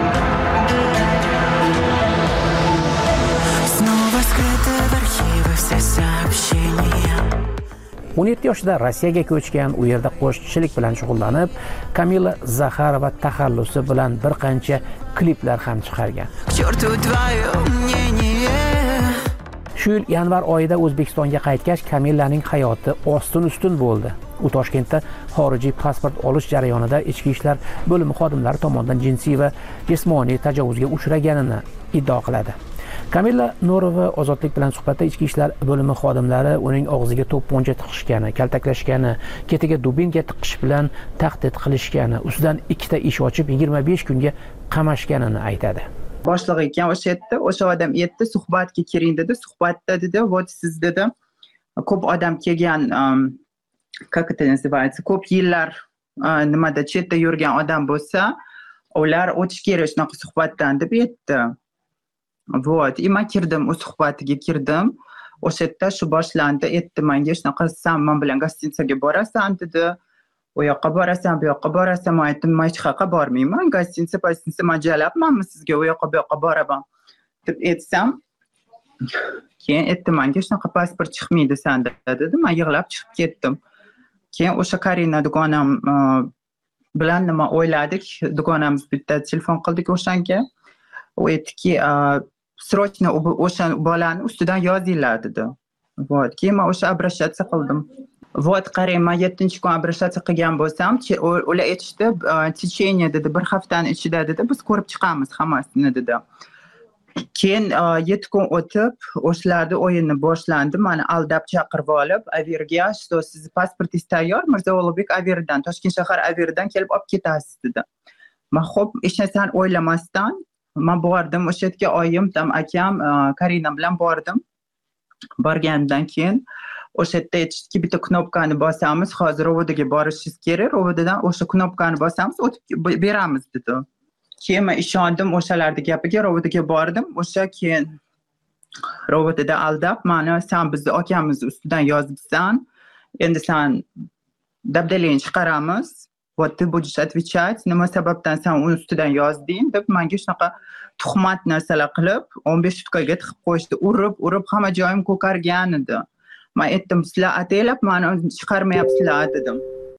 17 yoshida Rossiyaga ko'chgan, u yerda qo'shiqchilik bilan shug'ullanib, Kamila Zaxarova taxallusi bilan bir qancha kliplar ham chiqargan. Shu yil yanvar oyida O'zbekistonga qaytgach, Kamilaning hayoti ostin-ustun bo'ldi. U Toshkentda xorijiy pasport olish jarayonida ichki ishlar bo'limi xodimlari tomonidan jinsiy va jismoniy tajovuzga uchraganini iddao qiladi. Kamila Norova Ozodlik bilan suhbatda ichki ishlar bo'limi xodimlari uning og'ziga to'pponcha tiqishgani, kaltaklashgani, ketiga dubinka tiqish bilan tahdid qilishgani, ustidan 2 ta ish ochib 25 kunga qamashganini aytadi. Boshliq ekan o'sha odam aytdi, suhbatga kiring dedi. Suhbatda dedi, "Вот siz dedi, ko'p odam kelgan, как это называется, ko'p yillar nimada chetda yurgan odam bo'lsa, ular o'tish kerak shunaqa suhbatdan" deb aytdi. Вот, и men kirdim, u suhbatiga kirdim. O'sha yerda shu boshlandi, aytdi menga shunaqa, "Sen men bilan gostinitsaga borasan" dedi. "U yoqqa borasan, bu yoqqa borasan." Men aytdim, "Men hech qayerga bormayman. Gostinitsa mo'ljalabmanmi sizga? U yoqqa bu yoqqa boraman" deb aytsam, keyin aytdi menga, "Shunaqa pasport chiqmaydi senda" dedi. Men yig'lab chiqib ketdim. Keyin o'sha Karina dugonam bilan nima o'yladik, dugonamiz bitta telefon qildik o'shanga. U aytdiki, "Срочно o'sha bolani ustidan yozinglar" dedi. Вот, keyin men o'sha обращаться qildim. Вот, qarang, men 7-kun обращаться qilgan bo'lsam, ular aytishdi, tечение dedi, bir haftani ichida dedi, biz ko'rib chiqamiz hammasini dedi. Keyin 7 kun o'tib, o'shalarda o'yinni boshlandi. Meni aldab chaqirib olib, Averga, "Что, siz pasportingiz tayyor? Mirzo Ulug'bek Averdan, Toshkent shahar Averdan kelib olib ketasiz" dedi. Men xo'p, hech narsani o'ylamasdan men bordim, o'sha yerga oyim, akam, Karina bilan bordim. Borgandan keyin o'sha yerda aytishdiki, bitta knopkani bosamiz, hozir rovodaga borishingiz kerak, rovodadan o'sha knopkani bosamiz, o'tib beramiz dedi. Keyin men ishondim o'shalarning gapiga, rovodaga bordim. O'sha keyin robotida aldab, meni "Sen bizni akamizni ustidan yozibsan, endi sen dabdalangni chiqaramiz. Вот ты будешь отвечать, nima sababdan sen uni ustidan yozding" deb menga shunaqa tuhmat narsalar qilib, 15 sutkaga tiqib qo'yishdi. Urib hamma joyim ko'kargan edi. Men aytdim, "Sizlar ataylab meni chiqarmayapsizlar" dedim.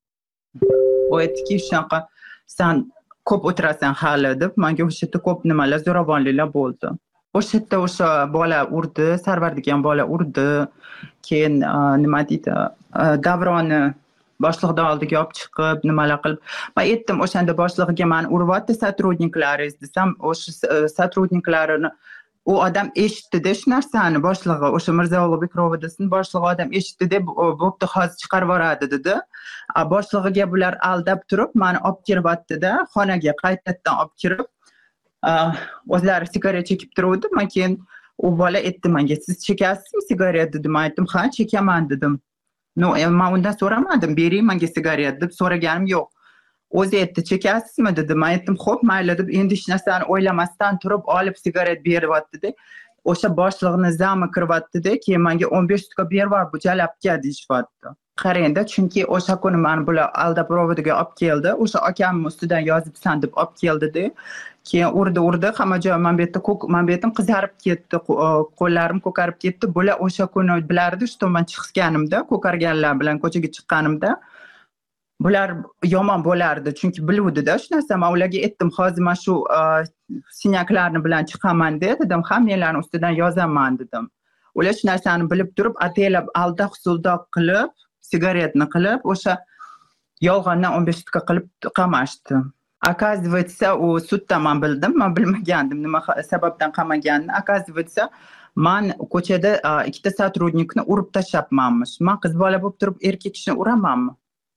U aytdiki, "Shunaqa sen ko'p o'tirasan hali" deb, menga o'sha yerda ko'p nimalar, zo'ravonliklar bo'ldi. O'sha yerda o'sha bola urdi, Sarvar degan bola urdi. Keyin nima deydi, Davronni boshliqdan oldiga olib chiqib, nimalar qilib. Men aytdim, o'shanda boshlig'iga meni uryapti сотрудниklaringiz desam, o'sha сотрудниklarini u odam eshitdi-da shu narsani, boshlig'i, o'sha Mirzo Ulug'bek rovodasining boshlig'i odam eshitdi-da, bo'pti, hozir chiqarib yuboradi dedi. Boshlig'iga bular aldab turib, meni olib kiryapti-da, xonaga qaytadan olib kirib, o'zlari sigaret chekib turuvdi. Men keyin u bola aytdi menga, "Siz chekasizmi sigaret?" dedi. Men aytdim, "Ha, chekaman" dedim. No, men undan so'ramadim, "Bering menga sigaret" deb so'raganim yo'q. O'zi aytdi, "Chekasizmi" dedi. Men aytdim, "Xo'p, mayli" deb, endi hech narsani o'ylamasdan turib olib sigaret beryapti-da. O'sha boshlig'ini zami kiryapti-da, keyin menga 15 sutka berib, bu jalabga deyishyapti. Qarangda, chunki o'sha kuni meni bular aldab rovodaga olib keldi. O'sha akamni ustidan yozibsan deb olib keldi-da. Keyin urdi, hamma joy men bu yetim qizarib ketdi, qo'llarim ko'karib ketdi. Bular o'sha kuni bilardi, shu men chiqganimda, ko'karganlar bilan ko'chaga chiqqanimda bular yomon bo'lardi, chunki biluvdi-da shu narsa. Men ularga aytdim, "Hozir men shu sinyaklarni bilan chiqaman" dedim, "Hammalarni ustidan yozaman" dedim. Ular shu narsani bilib turib, ataylab aldoq-suldoq qilib, sigaretni qilib, o'sha yolg'ondan 15 sutka qilib qamashdi. Оказывается, u sudda men bildim, men bilmagandim nima sababdan qamaganini. Оказывается, men ko'chada ikkita сотрудникni urib tashlabmanmish. Men qiz bola bo'lib turib, erkak kishini uramanmi?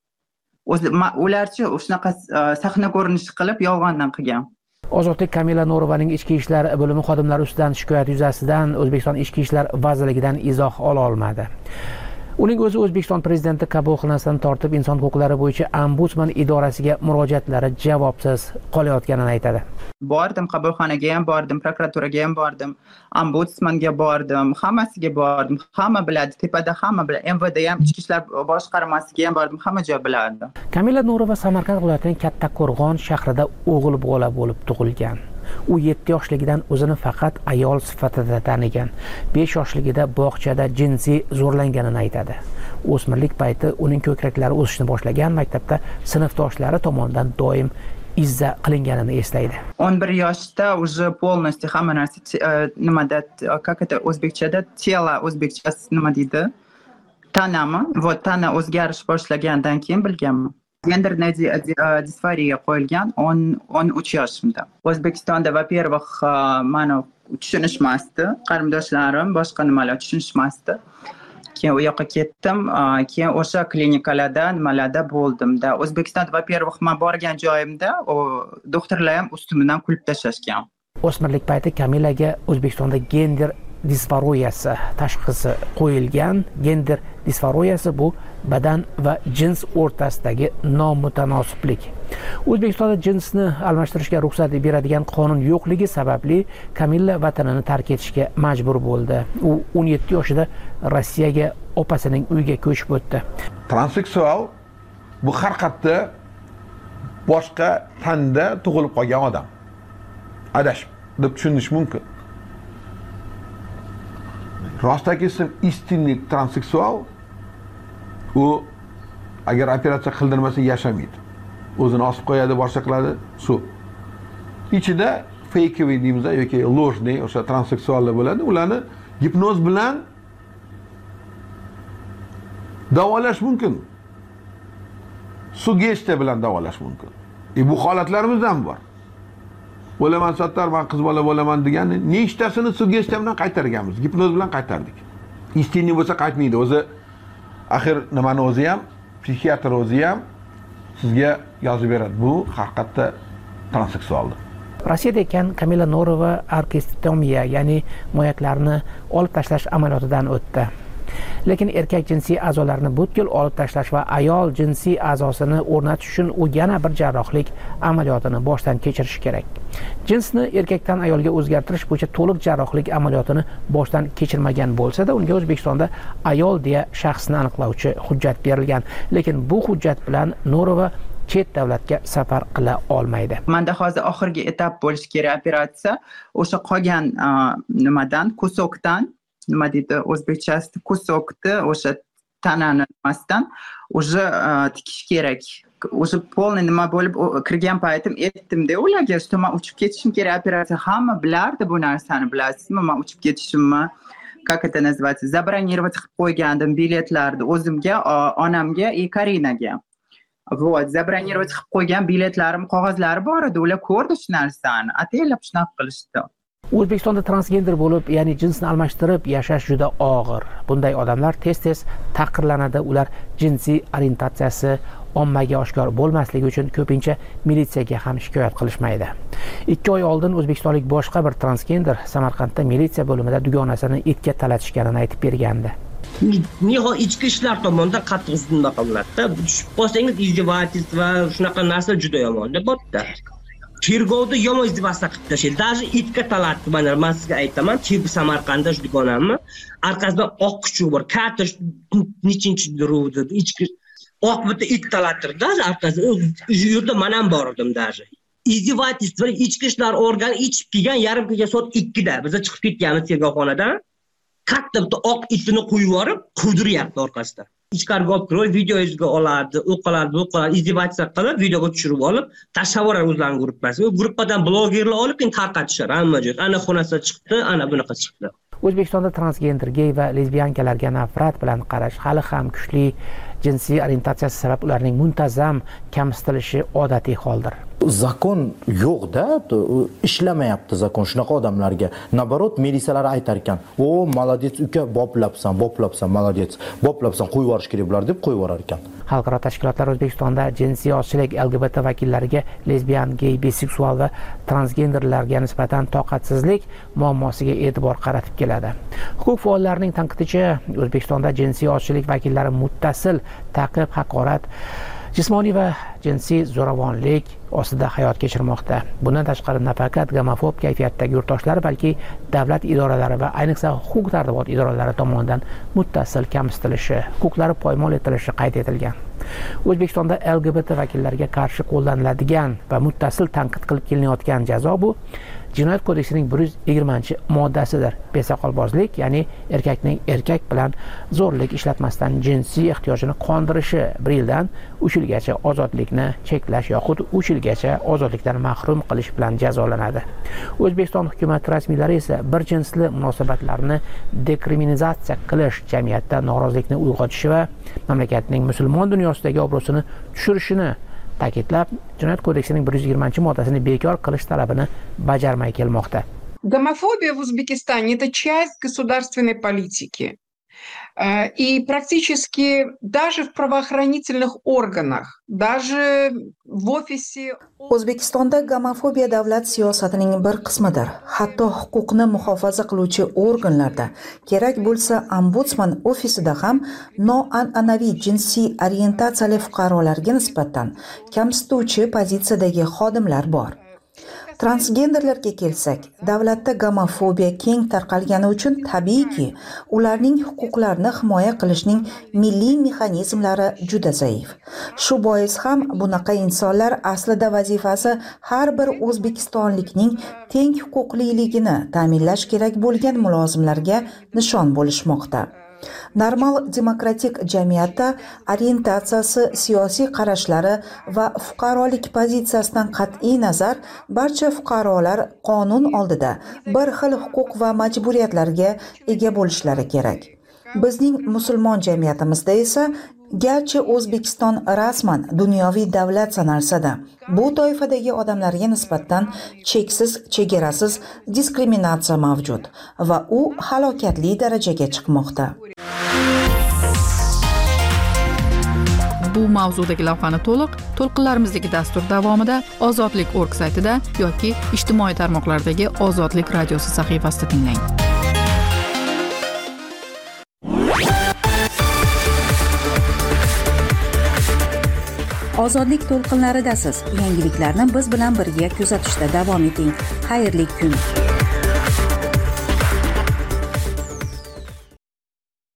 Ularchi shunaqa sahna ko'rinishi qilib yolg'ondan qilgan. Ozodbek Kamila No'rovaning ichki ishlar bo'limi xodimlari ustidan shikoyat yuzasidan O'zbekiston ichki ishlar vazirligidan izoh ola olmadi. Uning o'zi O'zbekiston prezidenti qabulxonasidan tortib inson huquqlari bo'yicha ombudsman idorasiga murojaatlari javobsiz qolayotganini aytadi. Bordim, qabulxonaga ham bordim, prokuraturaga ham bordim, ombudsmanga bordim, hammasiga bordim. Hamma biladi, tepada hamma biladi. MVD ham, ichki ishlar boshqarmasiga ham bordim, hamma joy biladi. Kamila No'rova Samarqand viloyatining Kattaqo'rg'on shahrida o'g'il bola bo'lib tug'ilgan. U 7 yoshligidan o'zini faqat ayol sifatida tanigan. 5 yoshligida bog'chada jinsiy zo'rlanganini aytadi. O'smirlik payti uning ko'kraklari o'sishni boshlagan, maktabda sinfdoshlari tomonidan doim izza qilinganini eslaydi. 11 yoshda уже полностью hamma narsa nimada, как это o'zbekchada, tela o'zbekchasi nima deydi? Tanami, вот tana o'zgarish boshlagandan keyin bilganman. Genderная disforiya qo'yilgan 13 yoshimda. O'zbekistonda, во-первых, meni tushunishmasdi, qarindoshlarim boshqa nimalar tushunishmasdi. Keyin u yoqqa ketdim, keyin o'sha klinikalarda, nimalarda bo'ldimda. O'zbekistonda, во-первых, men borgan joyimda doktorlar ham ustimdan kulib tashlashgan. O'smirlik payti Kamilaga O'zbekistonda gender disforiyasi tashxisi qo'yilgan. Gender disforiyasi bu badan va jins o'rtasidagi nomutanosiblik. O'zbekistonda jinsni almashtirishga ruxsat beradigan qonun yo'qligi sababli Kamila vatanini tark etishga majbur bo'ldi. U 17 yoshida Rossiyaga opasining uyiga ko'chib o'tdi. Transseksual bu har qayerda boshqa tanda tug'ilib qolgan odam. Adashib deb tushunish mumkin. Rostaki ism istinlik transseksual u agar operatsiya qildirmasa yashamaydi. O'zini osib qo'yadi, boshqa qiladi, shu. Ichida fakeviy deymiz yoki ложный o'sha transseksuallar bo'ladi. Ularni gipnoz bilan Davolash mumkin. Sugestiya bilan davolash mumkin. Bu holatlarimiz ham bor. Bo'laman Sattor, men qiz bola bo'laman degan nechtasini sugestiya bilan qaytarganmiz, gipnoz bilan qaytardik. Istinni bo'lsa qaytmaydi. O'zi axir nimani o'zi ham, psixiatr o'zi ham sizga yozib beradi. Bu haqiqatda transseksualdir. Rossiyada ekan Kamila Norova orkestrotomiya, ya'ni moyaklarni olib tashlash amaliyotidan o'tdi. Lekin erkak jinsiy a'zolarini butkul olib tashlash va ayol jinsiy a'zosini o'rnatish uchun u yana bir jarrohlik amaliyotini boshdan kechirishi kerak. Jinsni erkakdan ayolga o'zgartirish bo'yicha to'liq jarrohlik amaliyotini boshdan kechirmagan bo'lsa-da, unga O'zbekistonda ayol deya shaxsni aniqlovchi hujjat berilgan. Lekin bu hujjat bilan Norova chet davlatga safar qila olmaydi. Menda hozir oxirgi etap bo'lishi kerak operatsiya. O'sha qolgan nimadan, kusokdan, nima deydi o'zbekchasida, kusokni o'sha tanani nimasidan o'sha tikish kerak. O'sha polni nima bo'lib kirgan paytim aytdim-da ularga, что men uchib ketishim kerak operatsiya. Hamma bilardi bu narsani, bilasizmi? Men uchib ketishimni, как это называется, забронировать qilib qo'ygandim biletlarni o'zimga, onamga, Karinaga. Вот, забронировать qilib qo'ygan biletlarim, qog'ozlari bor edi. Ular ko'rdi shu narsani, ataylab shunaqa qilishdi. O'zbekistonda transgender bo'lib, ya'ni jinsni almashtirib yashash juda og'ir. Bunday odamlar tez-tez taqirlanadi. Ular jinsiy orientatsiyasi ommaga oshkor bo'lmasligi uchun ko'pincha militsiyaga ham shikoyat qilishmaydi. 2 oy oldin o'zbekistonlik boshqa bir transgender Samarqandda militsiya bo'limida dugonasini itga talatishganini aytib bergandi. Nihoyat ichki ishlar tomonidan qattiq hujumlar qilinadi-da. Tushib qolsangiz izdevательство va shunaqa narsa juda yomon deb bo'pti. Tergovda yomon izdevательство qilib tashlaydi. Даже itga talatdi. Men sizga aytaman, Samarqandda shu dugonamni orqasidan oq kuchuk bor. Katta nechinchi ruvda ichki oq bitta it talattirdi. Orqasidan u yerda men ham bor edim даже. Izdevательство ichki ishlar organi ichib kelgan yarim kecha soat 2 da biz chiqib ketganmiz tergovxonadan. Katta bitta oq itini qo'yib yorib, quvdiryapti orqasida. Ichkariga olib kirib, videoga oladi, o'qiladi, izdevательство qilib, videoga tushirib olib, tashlab yuboradi o'zlarining gruppasiga. U gruppadan blogerlar olib, keyin tarqatishar hamma joy. Ana xonasida chiqdi, ana bunaqa chiqdi. O'zbekistonda transgender, gey va lesbiyankalarga nafrat bilan qarash hali ham kuchli. Jinsiy orientatsiyasi sabab ularning muntazam kamsitilishi odatiy holdir. Zakon yo'q-da, ishlamayapti zakon shunaqa odamlarga. Nabarot militsiyalar aytar ekan, "O, молодец uka, boplabsan, молодец, boplabsan, qo'yib yuborish kerak bular" deb qo'yib yuborar ekan. Xalqaro tashkilotlar O'zbekistonda jinsiy ozchilik, LGBT vakillariga lesbiyan, gey, biseksual va transgenderlarga nisbatan toqatsizlik muammosiga e'tibor qaratib keladi. Huquq faollarining tanqidicha, O'zbekistonda jinsiy ozchilik vakillari muttasil ta'qib, haqorat, jismoniy va jinsiy zo'ravonlik ostida hayot kechirmoqda. Bundan tashqari nafaqat gomofob kayfiyatdagi yurtdoshlar, balki davlat idoralari va ayniqsa huquq-tartibot idoralari tomonidan muttasil kamsitilishi, huquqlari poymol etilishi qayd etilgan. O'zbekistonda LGBT vakillariga qarshi qo'llaniladigan va muttasil tanqid qilib kelinayotgan jazo bu Jinoyat kodeksining 120-moddasidir. Besoqolbozlik, ya'ni erkakning erkak bilan zo'rlik ishlatmasdan jinsiy ehtiyojini qondirishi 1 yildan 3 yilgacha ozodlikni cheklash yoxud 3 yilgacha ozodlikdan mahrum qilish bilan jazolanadi. O'zbekiston hukumati rasmiylari esa bir jinsli munosabatlarni dekriminalizatsiya qilish, jamiyatda norozilikni uyg'otishi va mamlakatning musulmon dunyosidagi obro'sini tushirishini ta'kidlab, Jinoyat kodeksining 120-moddasini bekor qilish talabini bajarmay kelmoqda. Гомофобия в Узбекистане – это часть государственной политики. И практически даже в правоохранительных органах, даже в офисе... O'zbekistonda gomofobiya davlat siyosatining bir qismidir. Hatto huquqni muhofaza qiluvchi organlarda, kerak bo'lsa ombudsman ofisida ham noan'anaviy jinsiy orientatsiyali fuqarolarga nisbatan kamsituvchi pozitsiyadagi xodimlar bor. Transgenderlarga kelsak, davlatda gomofobiya keng tarqalgani uchun tabiiyki, ularning huquqlarini himoya qilishning milliy mexanizmlari juda zaif. Shu bois ham bunaqa insonlar aslida vazifasi har bir o'zbekistonlikning teng huquqliligini ta'minlash kerak bo'lgan mulozimlarga nishon bo'lishmoqda. Normal demokratik jamiyatda orientatsiyasi, siyosiy qarashlari va fuqarolik pozitsiyasidan qat'iy nazar barcha fuqarolar qonun oldida bir xil huquq va majburiyatlarga ega bo'lishlari kerak. Bizning musulmon jamiyatimizda esa garchi O'zbekiston rasman dunyoviy davlat sanalsa-da, bu toifadagi odamlarga nisbatan cheksiz, chegarasiz diskriminatsiya mavjud va u halokatli darajaga chiqmoqda. Bu mavzudagi lavhani to'lqinlarimizdagi dastur davomida ozodlik.org saytida yoki ijtimoiy tarmoqlardagi Ozodlik radiosi sahifasida tinglang. Ozodlik to'lqinlaridasiz. Yangiliklarni biz bilan birga kuzatishda davom eting. Xayrli kun.